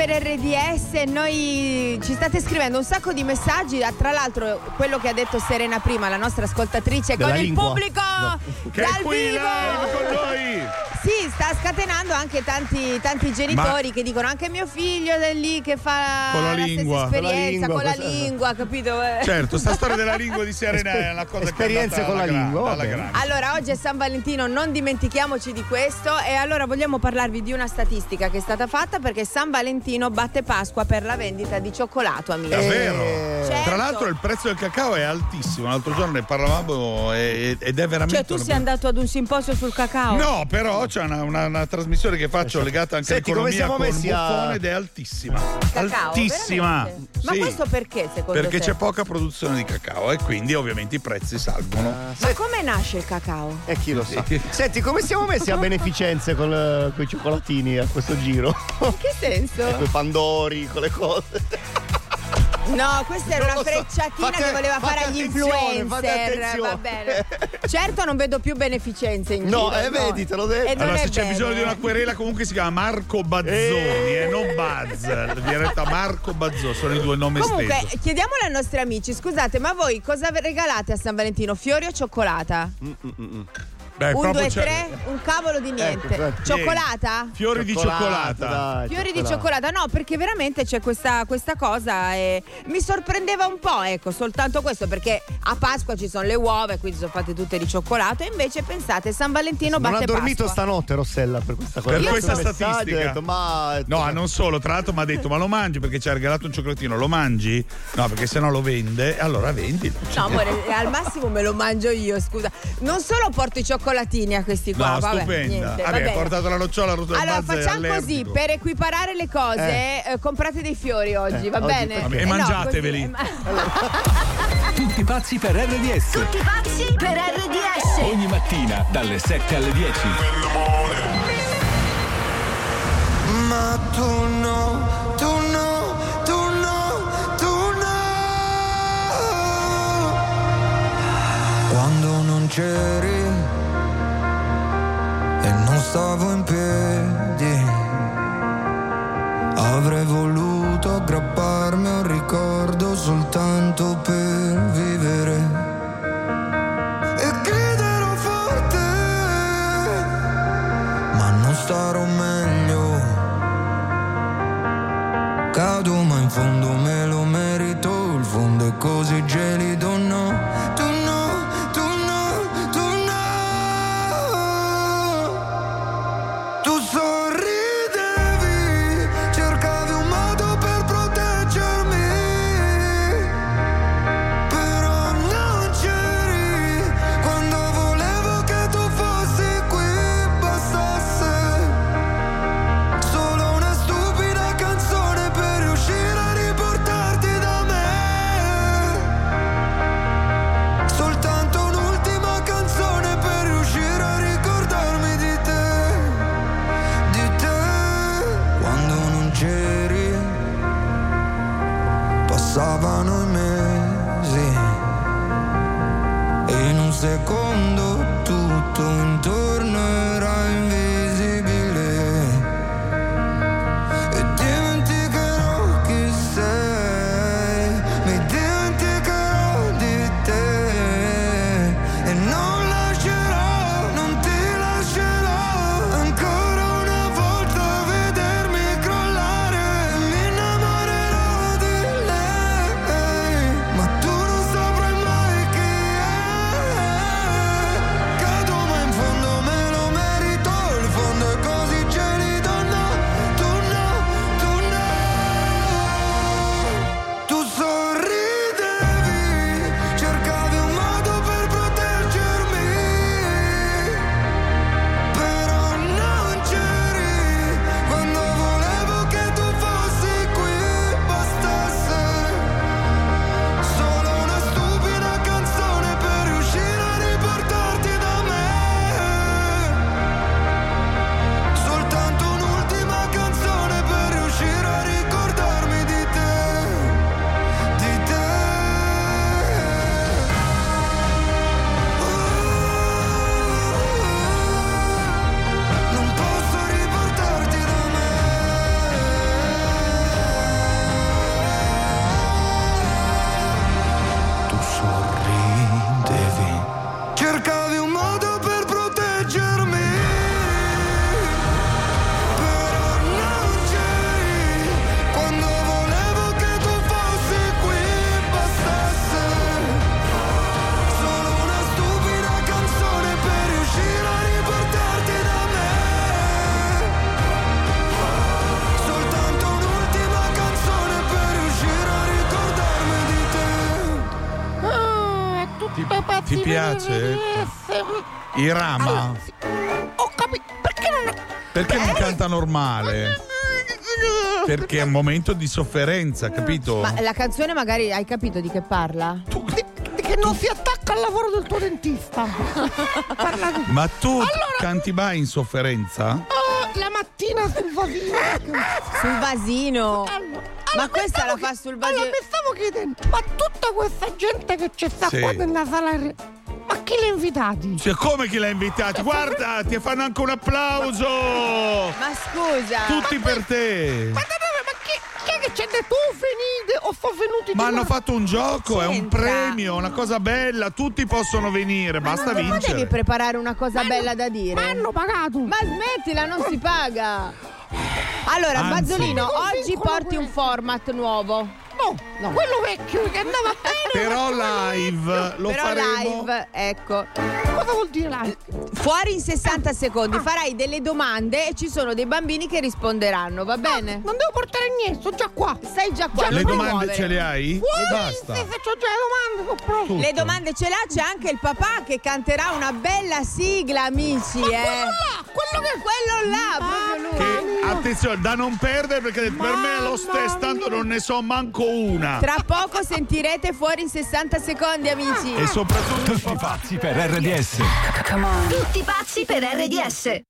per R D S, noi ci state scrivendo un sacco di messaggi, tra l'altro quello che ha detto Serena prima, la nostra ascoltatrice, Della con lingua. il pubblico No. Che dal è qui vivo. live con noi. Sì, sta scatenando anche tanti, tanti genitori Ma- che dicono anche mio figlio è lì che fa Con la stessa lingua. esperienza Con con la la lingua, lingua, capito? Eh. Certo, sta storia della lingua di Serena è una cosa Esperienze che è andata con la alla gra- lingua, va alla bene. grande. Allora, oggi è San Valentino, non dimentichiamoci di questo e allora vogliamo parlarvi di una statistica che è stata fatta perché San Valentino batte Pasqua per la vendita di cioccolato, amici. Davvero? Certo. Tra l'altro il prezzo del cacao è altissimo, l'altro giorno ne parlavamo e- ed è veramente... Cioè tu una- sei andato ad un simposio sul cacao? No, però c'è una, una- una trasmissione che faccio legata anche Senti, come all'economia siamo con messi a- Buffone ed è altissima. Cacao, altissima. veramente? Ma Sì, questo perché secondo perché te? c'è poca produzione di cacao e quindi ovviamente i prezzi salgono. Ma come nasce il cacao? E chi lo sa. Senti, come siamo messi a beneficenze con i cioccolatini a questo giro? In che senso? Con i pandori, con le cose. No, questa era Non una lo so. frecciatina Fate- che voleva fate fare agli attenzione, fate influencer. attenzione. Va bene. Certo non vedo più beneficenze in No, giro. eh, vedi, te l'ho detto. E non Allora, è se c'è bene. bisogno di una querela, comunque si chiama Marco Bazzoni, eh, non Buzz. Diretta Marco Bazzoni, sono i due nomi Comunque, estesi. chiediamolo ai nostri amici, scusate, ma voi cosa regalate a San Valentino? Fiori o cioccolata? Beh, un, proprio due, c'è- tre, un cavolo di niente. Ecco, ecco. Cioccolata? Fiori di cioccolata. dai, Fiori di cioccolata, no, perché veramente c'è questa, questa cosa e mi sorprendeva un po', ecco, soltanto questo, perché a Pasqua ci sono le uova e quindi sono fatte tutte di cioccolato, e invece pensate, San Valentino Non ha batte dormito Pasqua. stanotte Rossella per questa cosa. Per Io questa ho messaggio, statistica. ho detto, ma No, non solo, tra l'altro mi ha detto ma lo mangi perché ci ha regalato un cioccolatino, lo mangi? No, perché sennò lo vende, allora vendilo. No, amore, al massimo me lo mangio io, scusa. Non solo porto i cioccolatini a questi qua, No, vabbè, stupenda. niente, va Vabbè, hai bene. portato la nocciola rotto del Allora Buzz, è facciamo così, allergico. per equiparare le cose, eh, comprate dei fiori oggi, Eh, va oggi bene? fa- E Eh, no, mangiateveli. così, eh, ma- Tutti pazzi per R D S. Tutti pazzi per R D S. Ogni mattina dalle sette alle dieci. Ma tu no, tu no, tu no, tu no. Quando non c'eri e non stavo in piedi, avrei voluto aggrapparmi a un ricordo soltanto per vivere e griderò forte, ma non starò meglio. Cado ma in fondo me lo merito, il fondo è così gelido, no, tu no, tu no, tu no. Tu sorridevi, cercavi un modo per proteggermi, però non c'eri quando volevo che tu fossi qui, bastasse solo una stupida canzone per riuscire a riportarti da me. Soltanto un'ultima canzone per riuscire a ricordarmi di te, di te. Quando non c'eri, passavano i mesi e in un secondo tutto intorno era invisibile. E dimenticherò chi sei, mi dimenticherò di te e non lascerò, non ti lascerò ancora una volta vedermi crollare. Mi innamorerò di lei, ma tu non saprai mai chi è. Cado ma in fondo me lo merito, il fondo è così gelido, no, tu no, tu no. Tu sorridevi, cercavi un modo per proteggermi, piace? Irama? Allora, sì. Ho capito. Perché non. Perché non canta normale? Perché è un momento di sofferenza, capito? Ma la canzone magari hai capito di che parla? Di, di che non si attacca al lavoro del tuo dentista. Parla di... Ma tu allora... canti mai in sofferenza? Oh, la mattina sul vasino. Sul vasino? Allora, ma allora, questa la fa sul vasino? Allora mi stavo chiedendo, ma tutta questa gente che c'è sta sì. qua nella sala, ma chi li ha invitati? Cioè, come chi li ha invitati? Guarda, ti fanno anche un applauso! Ma scusa! Tutti ma per te! Ma, ma, ma chi, chi è che c'è? Tu venite o sono venuti? Ma hanno fatto un gioco, C'entra. è un premio, una cosa bella, tutti possono venire, ma basta non vincere. Ma devi preparare una cosa ma bella hanno, da dire. Ma hanno pagato! Ma smettila, non si paga! Allora, Anzi. Bazzolino, Così, oggi quello porti un format nuovo. No, no, quello vecchio che andava bene. Però live lo Però faremo. live, ecco. Cosa vuol dire live? Fuori in sessanta secondi farai delle domande e ci sono dei bambini che risponderanno, va bene? Non devo portare niente, sono già qua. Sei già qua. Le non ti domande muovere. ce le hai? Fuori, Basta. se faccio già le domande, sono pronto. Le domande ce l'ha, c'è anche il papà che canterà una bella sigla, amici. Ma eh. quello là, quello che quello là, proprio lui. Che, attenzione, da non perdere perché per me lo stesso, tanto non ne so manco una. Tra poco sentirete fuori in sessanta secondi, amici. E soprattutto Tutti pazzi per R D S. Tutti pazzi per R D S.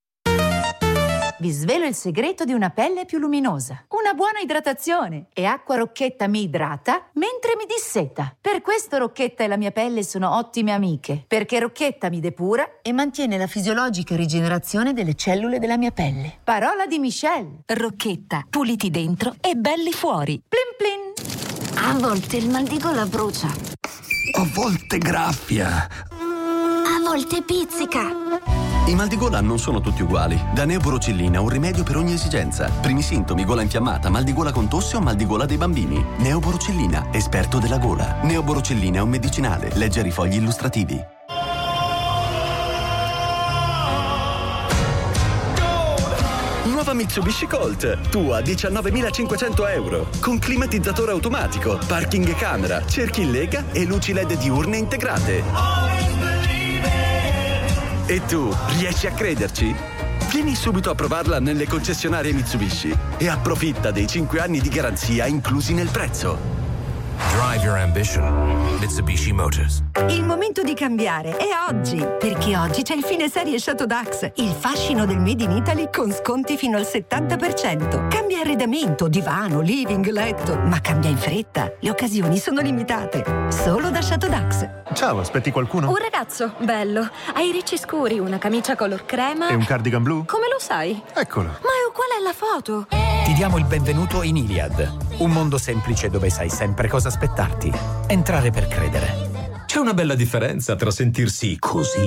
Vi svelo il segreto di una pelle più luminosa. Una buona idratazione. E Acqua Rocchetta mi idrata mentre mi disseta. Per questo Rocchetta e la mia pelle sono ottime amiche. Perché Rocchetta mi depura e mantiene la fisiologica rigenerazione delle cellule della mia pelle. Parola di Michelle. Rocchetta, puliti dentro e belli fuori. Plin plin. A volte il mal di gola brucia. A volte graffia. A volte pizzica. I mal di gola non sono tutti uguali. Da Neoborocillina un rimedio per ogni esigenza. Primi sintomi: gola infiammata, mal di gola con tosse o mal di gola dei bambini. Neoborocillina, esperto della gola. Neoborocillina è un medicinale. Leggere i fogli illustrativi. Nuova Mitsubishi Colt, tua a diciannovemilacinquecento euro, con climatizzatore automatico, parking e camera, cerchi in lega e luci L E D diurne integrate. E tu, riesci a crederci? Vieni subito a provarla nelle concessionarie Mitsubishi e approfitta dei cinque anni di garanzia inclusi nel prezzo. Drive your ambition. Mitsubishi Motors. Il momento di cambiare è oggi, perché oggi c'è il fine serie Chateau Dax, il fascino del Made in Italy con sconti fino al settanta per cento. Cambia arredamento, divano, living, letto, ma cambia in fretta. Le occasioni sono limitate. Solo da Chateau Dax. Ciao, aspetti qualcuno? Un ragazzo, bello. Ha i ricci scuri, una camicia color crema. E un cardigan blu? Come lo sai? Eccolo. Ma è uguale alla foto. Ti diamo il benvenuto in Iliad, un mondo semplice dove sai sempre cosa aspettarti. Entrare per credere. C'è una bella differenza tra sentirsi così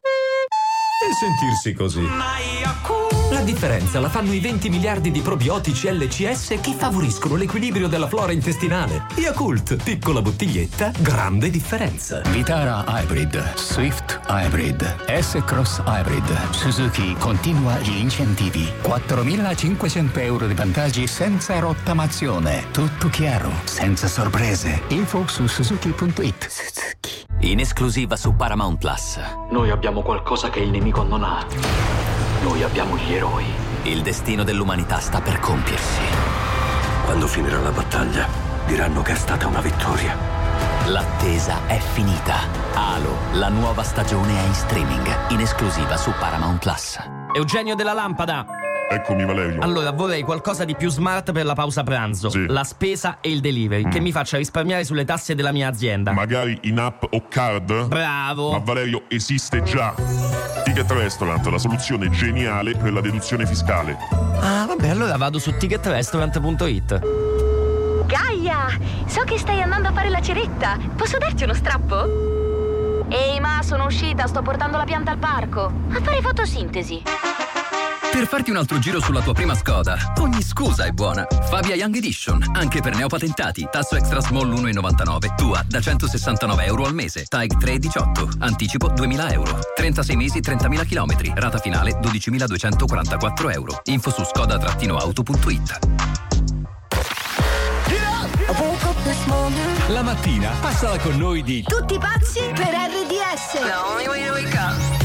e sentirsi così. La differenza la fanno i venti miliardi di probiotici L C S che favoriscono l'equilibrio della flora intestinale. Yakult, piccola bottiglietta, grande differenza. Vitara Hybrid, Swift Hybrid, S-Cross Hybrid, Suzuki continua gli incentivi. quattromilacinquecento euro di vantaggi senza rottamazione. Tutto chiaro, senza sorprese. Info su suzuki punto it. Suzuki. In esclusiva su Paramount Plus. Noi abbiamo qualcosa che il nemico non ha. Noi abbiamo gli eroi. Il destino dell'umanità sta per compiersi. Quando finirà la battaglia, diranno che è stata una vittoria. L'attesa è finita. Halo, la nuova stagione è in streaming, in esclusiva su Paramount Plus. Eugenio della Lampada. Eccomi, Valerio. Allora, vorrei qualcosa di più smart per la pausa pranzo. Sì. La spesa e il delivery, Mm. che mi faccia risparmiare sulle tasse della mia azienda. Magari in app o card? Bravo. Ma Valerio, esiste già. Ticket Restaurant, la soluzione geniale per la deduzione fiscale. Ah, vabbè, allora vado su ticket restaurant punto it. Gaia, so che stai andando a fare la ceretta. Posso darti uno strappo? Ehi, ma sono uscita, sto portando la pianta al parco. A fare fotosintesi. Per farti un altro giro sulla tua prima Skoda, ogni scusa è buona. Fabia Young Edition, anche per neopatentati. Tasso extra small uno virgola novantanove, tua da centosessantanove euro al mese. T A G tre diciotto, anticipo duemila euro. trentasei mesi, trentamila chilometri. Rata finale dodicimiladuecentoquarantaquattro euro. Info su skoda auto punto it. I woke up this moment. La mattina passala con noi di Tutti pazzi per R D S. The only way to wake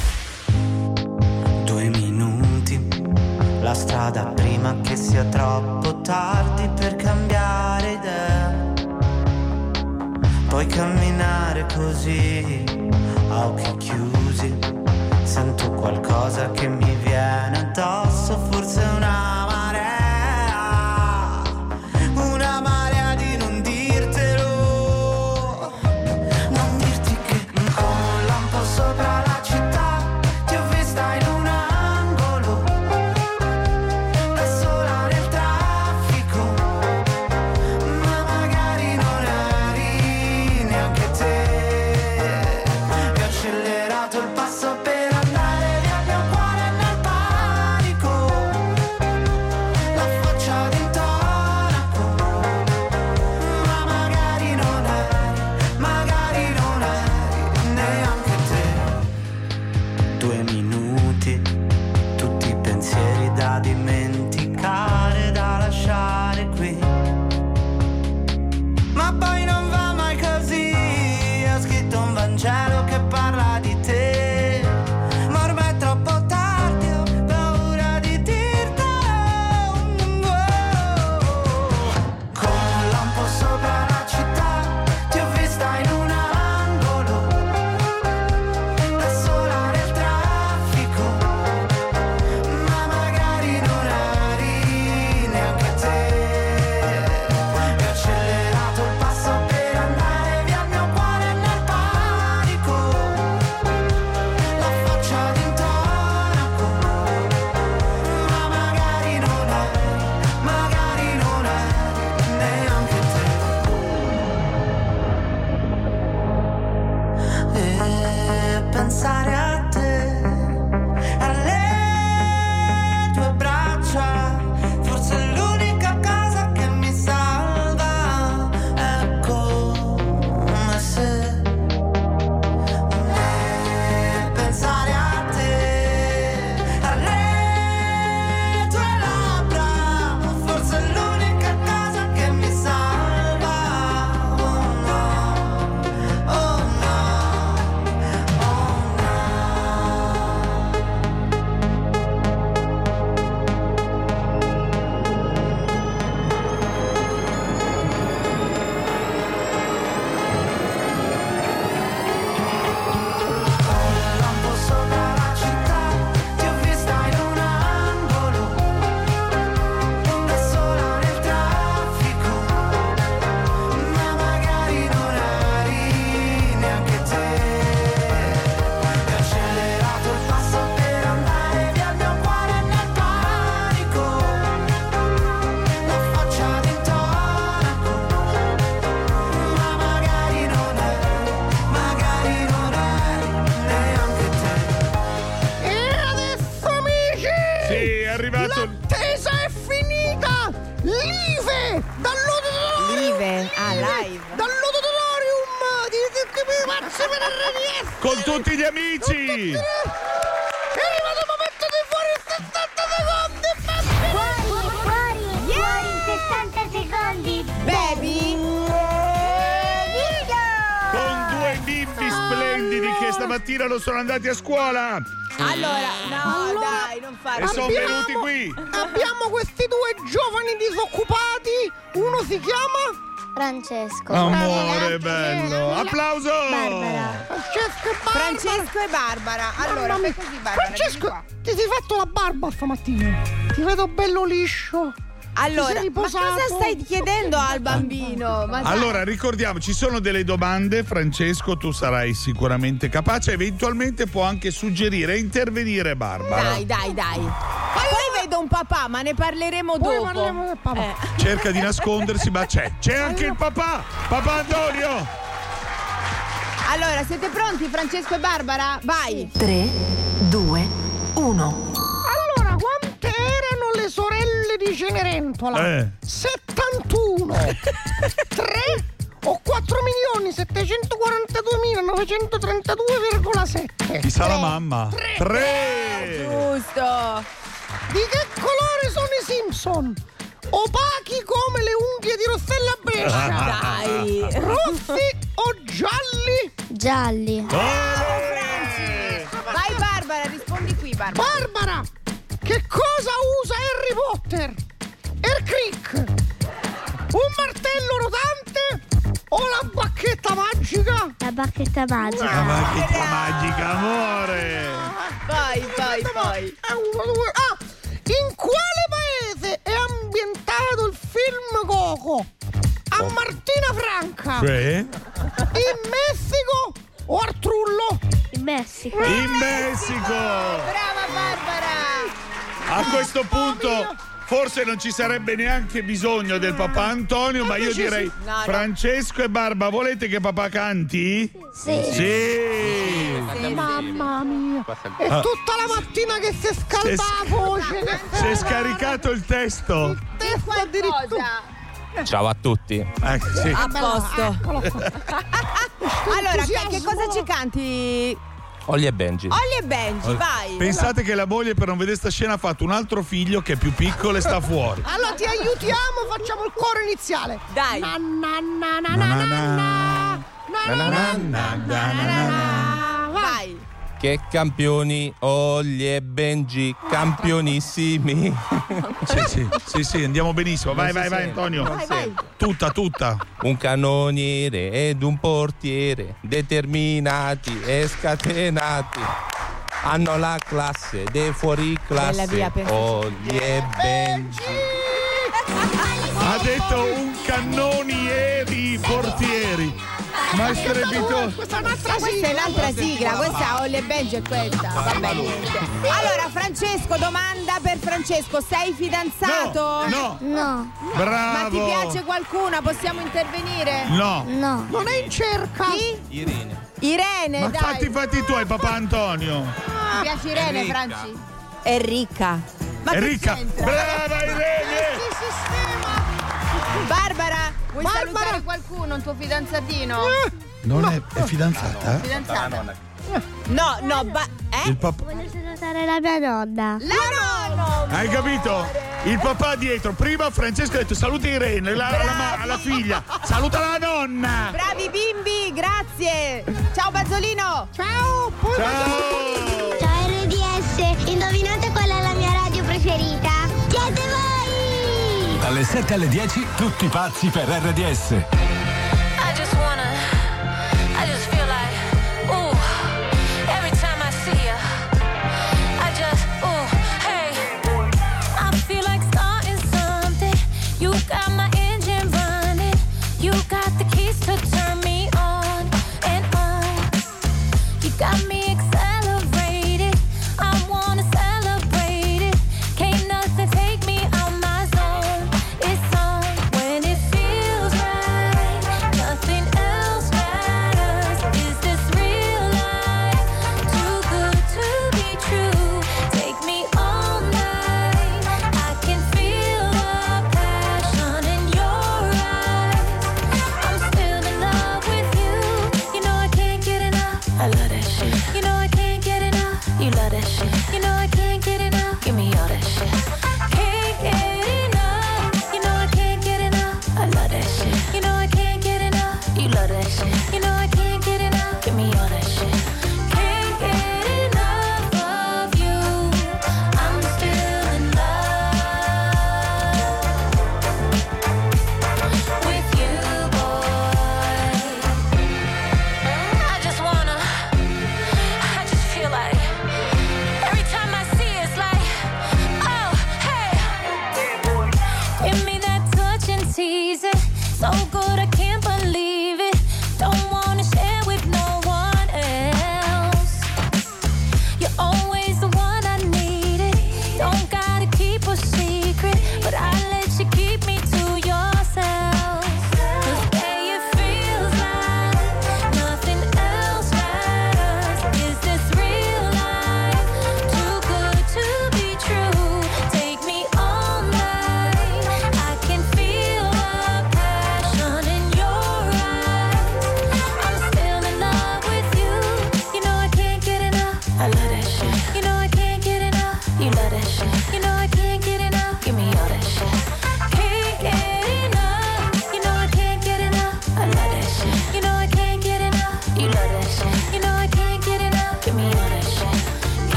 up. Due minuti, la strada prima che sia troppo tardi per cambiare idea. Puoi camminare così, a occhi chiusi. Sento qualcosa che mi viene addosso, forse una marea, una marea di non dirtelo, non dirti che come un lampo sopra la città ti ho vista in un angolo, da sola nel traffico, ma magari non eri neanche te, e ho accelerato il passo per dimenticare, da lasciare qui, ma poi non va mai così. Ho scritto un Vangelo che parla di te, ma ormai è troppo tardi, ho paura di dirtelo. Con un lampo sopra la città ti ho vista in un angolo, da sola nel traffico, ma magari non eri neanche te, e ho accelerato il passo per andare via, il mio cuore nel panico, la faccia d'intonaco, ma magari non eri, magari non eri neanche te. E pensare a te, alle tue braccia, forse è l'unica cosa che mi salva, è come se. E pensare a te, alle tue labbra, forse è l'unica cosa che mi salva. Oh no, oh no, oh no. Lampo sopra la città, ti ho vista in un angolo, da sola nel traffico, ma magari non eri neanche te, e ho accelerato il passo per andare via, il mio cuore nel panico, la faccia d'intonaco, ma magari non eri, magari non eri neanche te. E adesso, amici, Sì, è arrivato il- l'attesa è finita. Live dall'auditorium. Live, ah, live. Dall'auditorium di Tutti pazzi per R D S. con tutti gli amici. È arrivato il momento di fuori in sessanta secondi. Fuori, fuori, fuori in sessanta secondi. Baby. Con due bimbi splendidi che stamattina non sono andati a scuola Allora, no, Allora, dai, non fare. e sono abbiamo- venuti qui. Abbiamo questi due giovani disoccupati. Uno si chiama Francesco. Amore bello. Applauso. Francesco e Barbara. Francesco e Barbara. Allora, Mamma mia. fai così, Barbara. Francesco, vieni qua. ti sei fatto la barba stamattina. Ti vedo bello liscio. Allora, Ti sei ma riposato? cosa stai chiedendo al bambino? Ma dai. Allora, ricordiamo, ci sono delle domande. Francesco, tu sarai sicuramente capace. Eventualmente può anche suggerire e intervenire Barbara. Dai, dai, dai. Poi vedo un papà, ma ne parleremo Poi dopo. parliamo del papà. Eh. Cerca di nascondersi, ma c'è. C'è anche il papà. Papà Antonio. Allora, siete pronti, Francesco e Barbara? Vai. tre, due, uno. Allora, quante erano le sorelle di Cenerentola? Eh. settantuno. tre o quattro milioni settecentoquarantadue virgola sette. Chi sa la mamma? Tre. Giusto. Di che colore sono i Simpson? opachi come le unghie di Rossella Brescia. Dai. Rossi o gialli? Gialli. Vai Barbara, rispondi qui Barbara. Barbara, che cosa usa Harry Potter? Air Creek, un martello rotante o la bacchetta magica? La bacchetta magica. La bacchetta magica, amore. Vai, vai, vai. È uno, due. Ah, in quale paese è ambientato il film Coco? A Martina Franca. Cioè? In Messico o a Trullo? In Messico. In Messico. Brava Barbara. A questo punto forse non ci sarebbe neanche bisogno del papà Antonio, ma io direi No, no. Francesco e Barba, volete che papà canti? Sì. Sì. Mamma mia. È tutta la mattina che si scalda la voce. che Si è scaricato il testo. Il testo addirittura. Ciao a tutti. Eh, sì. A posto. Eccolo qua. Allora, che, che cosa ci canti? Olli e Benji. Olli e Benji, vai. Pensate che la moglie, per non vedere sta scena, ha fatto un altro figlio che è più piccolo e sta fuori. Allora ti aiutiamo, facciamo il coro iniziale. Dai. Na na na na na na na. Na na na na na na. Vai. Che campioni, Olli e Benji, campionissimi. Sì, sì, sì, sì, andiamo benissimo. Vai, vai, vai, Antonio. Vai, vai. Tutta, tutta. Un cannoniere ed un portiere, determinati e scatenati. Hanno la classe dei fuori Bella classe. via, penso. Olli e Benji. Ha detto un cannonieri portieri. Ma è strepitoso. Questa è un'altra Questa è un'altra sigla, questa Olli e Benji è questa. Vabbè, niente. Allora, Francesco, domanda per Francesco: sei fidanzato? No, No. bravo. Ma ti piace qualcuna? Possiamo intervenire? No. No. Non è in cerca. Chi? Irene. Irene, Ma dai. fatti i fatti tuoi, papà Antonio. Ti piace Irene, Enrica. Franci? È ricca. Ma che Enrica, c'entra? brava Irene. Si sistema. Barbara, vuoi Barbara. salutare qualcuno, un tuo fidanzatino? Non è, è fidanzata? Fidanzata? No, no, ba- eh? Il papà. Voglio salutare la mia nonna. La nonna! Hai capito? Il papà dietro. Prima Francesco ha detto saluta Irene, la, la, ma- la figlia. Saluta la nonna. Bravi bimbi, grazie! Ciao Bazzolino! Ciao. Ciao. Ciao R D S, indovinate qual è la mia radio preferita? Siete voi! Dalle sette alle dieci, tutti pazzi per R D S. I just wanna, I just feel like, ooh, every time I see ya, I just, ooh, hey, I feel like starting something. You got my engine running, you got the keys to turn me on and on. You got me accelerated, I wanna celebrate it. Can't nothing take me out my zone. It's on when it feels right. Nothing else matters. Is this real life? Too good to be true. Take me all night. I can feel the passion in your eyes. I'm still in love with you. You know I can't get enough. I love that shit. You know I can't get enough. You love that shit. You know I can't get enough. Give me all that shit. Can't get enough. You know I can't get enough. I love that shit. You know I can't get enough. You love that shit. You know I can't get enough. Give me all that shit. Can't get enough of you. I'm still in love with you, boy. I just wanna, I just feel like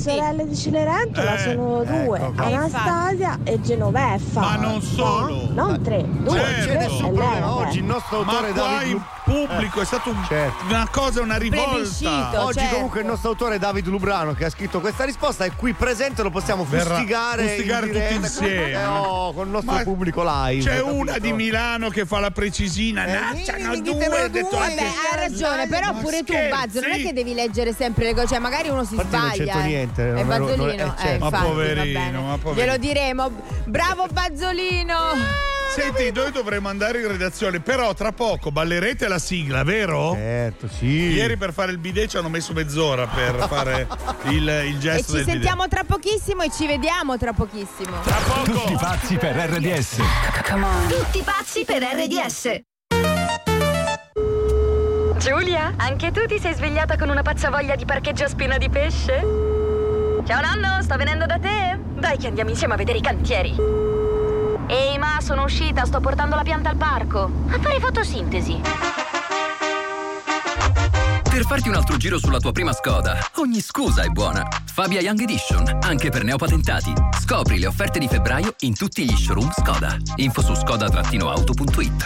sorelle di Cenerentola Eh, sono due, ecco qua. Anastasia e Genoveffa. Ma non solo. No, non tre, due. Certo. tre, Nessun e problema. lei, Oggi eh. il nostro autore Ma qua David in Lu- pubblico è stato un- una cosa, una rivolta. Oggi certo. comunque il nostro autore David Lubrano che ha scritto questa risposta è qui presente, lo possiamo Verrà fustigare, fustigare in tutti diretta insieme. con, eh, oh, con il nostro Ma pubblico live. C'è capito? una di Milano che fa la precisina. Nacciano due, ha detto Vabbè, anche- ha ragione, però Ma pure tu, scherzi? Bazzo, non è che devi leggere sempre le cose, cioè magari uno si Infatti non sbaglia. c'entro eh. niente, È non ero- non- Bazzolino, eh, eh, certo. Ma infatti, va poverino, bene. ma poverino. Glielo diremo. Bravo Bazzolino! Senti, noi dovremmo andare in redazione, però tra poco ballerete la sigla, vero? Certo, sì. Ieri per fare il bidet ci hanno messo mezz'ora per fare il, il E gesto ci del sentiamo tra pochissimo e ci vediamo tra pochissimo. Tutti pazzi per R D S. Tutti pazzi per R D S. Giulia, anche tu ti sei svegliata con una pazza voglia di parcheggio a spina di pesce? Ciao nonno, sto venendo da te? Dai che andiamo insieme a vedere i cantieri. Ehi ma, sono uscita, sto portando la pianta al parco. A fare fotosintesi. Per farti un altro giro sulla tua prima Skoda, ogni scusa è buona. Fabia Young Edition, anche per neopatentati. Scopri le offerte di febbraio in tutti gli showroom Skoda. Info su skoda auto punto it.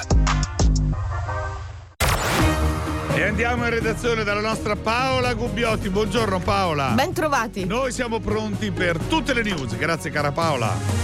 E andiamo in redazione dalla nostra Paola Gubbiotti. Buongiorno Paola. Ben trovati. Noi siamo pronti per tutte le news. Grazie cara Paola.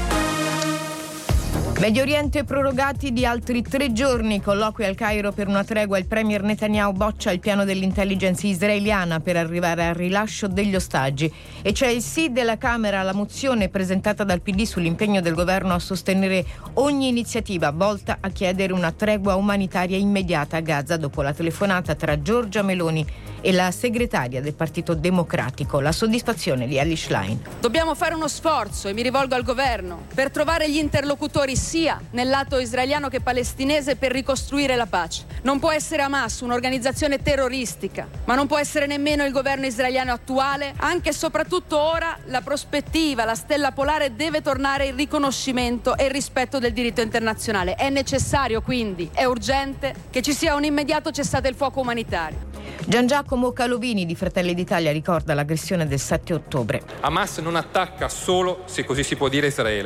Medio Oriente prorogati di altri tre giorni. Colloqui al Cairo per una tregua. Il premier Netanyahu boccia il piano dell'intelligence israeliana per arrivare al rilascio degli ostaggi. E c'è il sì della Camera alla mozione presentata dal P D sull'impegno del governo a sostenere ogni iniziativa volta a chiedere una tregua umanitaria immediata a Gaza dopo la telefonata tra Giorgia Meloni e la segretaria del Partito Democratico. La soddisfazione di Elly Schlein. Dobbiamo fare uno sforzo, e mi rivolgo al governo, per trovare gli interlocutori sia nel lato israeliano che palestinese per ricostruire la pace. Non può essere Hamas un'organizzazione terroristica, ma non può essere nemmeno il governo israeliano attuale. Anche e soprattutto ora la prospettiva, la stella polare deve tornare il riconoscimento e il rispetto del diritto internazionale. È necessario quindi, è urgente, che ci sia un immediato cessate il fuoco umanitario. Gian Giacomo Calovini di Fratelli d'Italia ricorda l'aggressione del sette ottobre. Hamas non attacca solo, se così si può dire, Israele.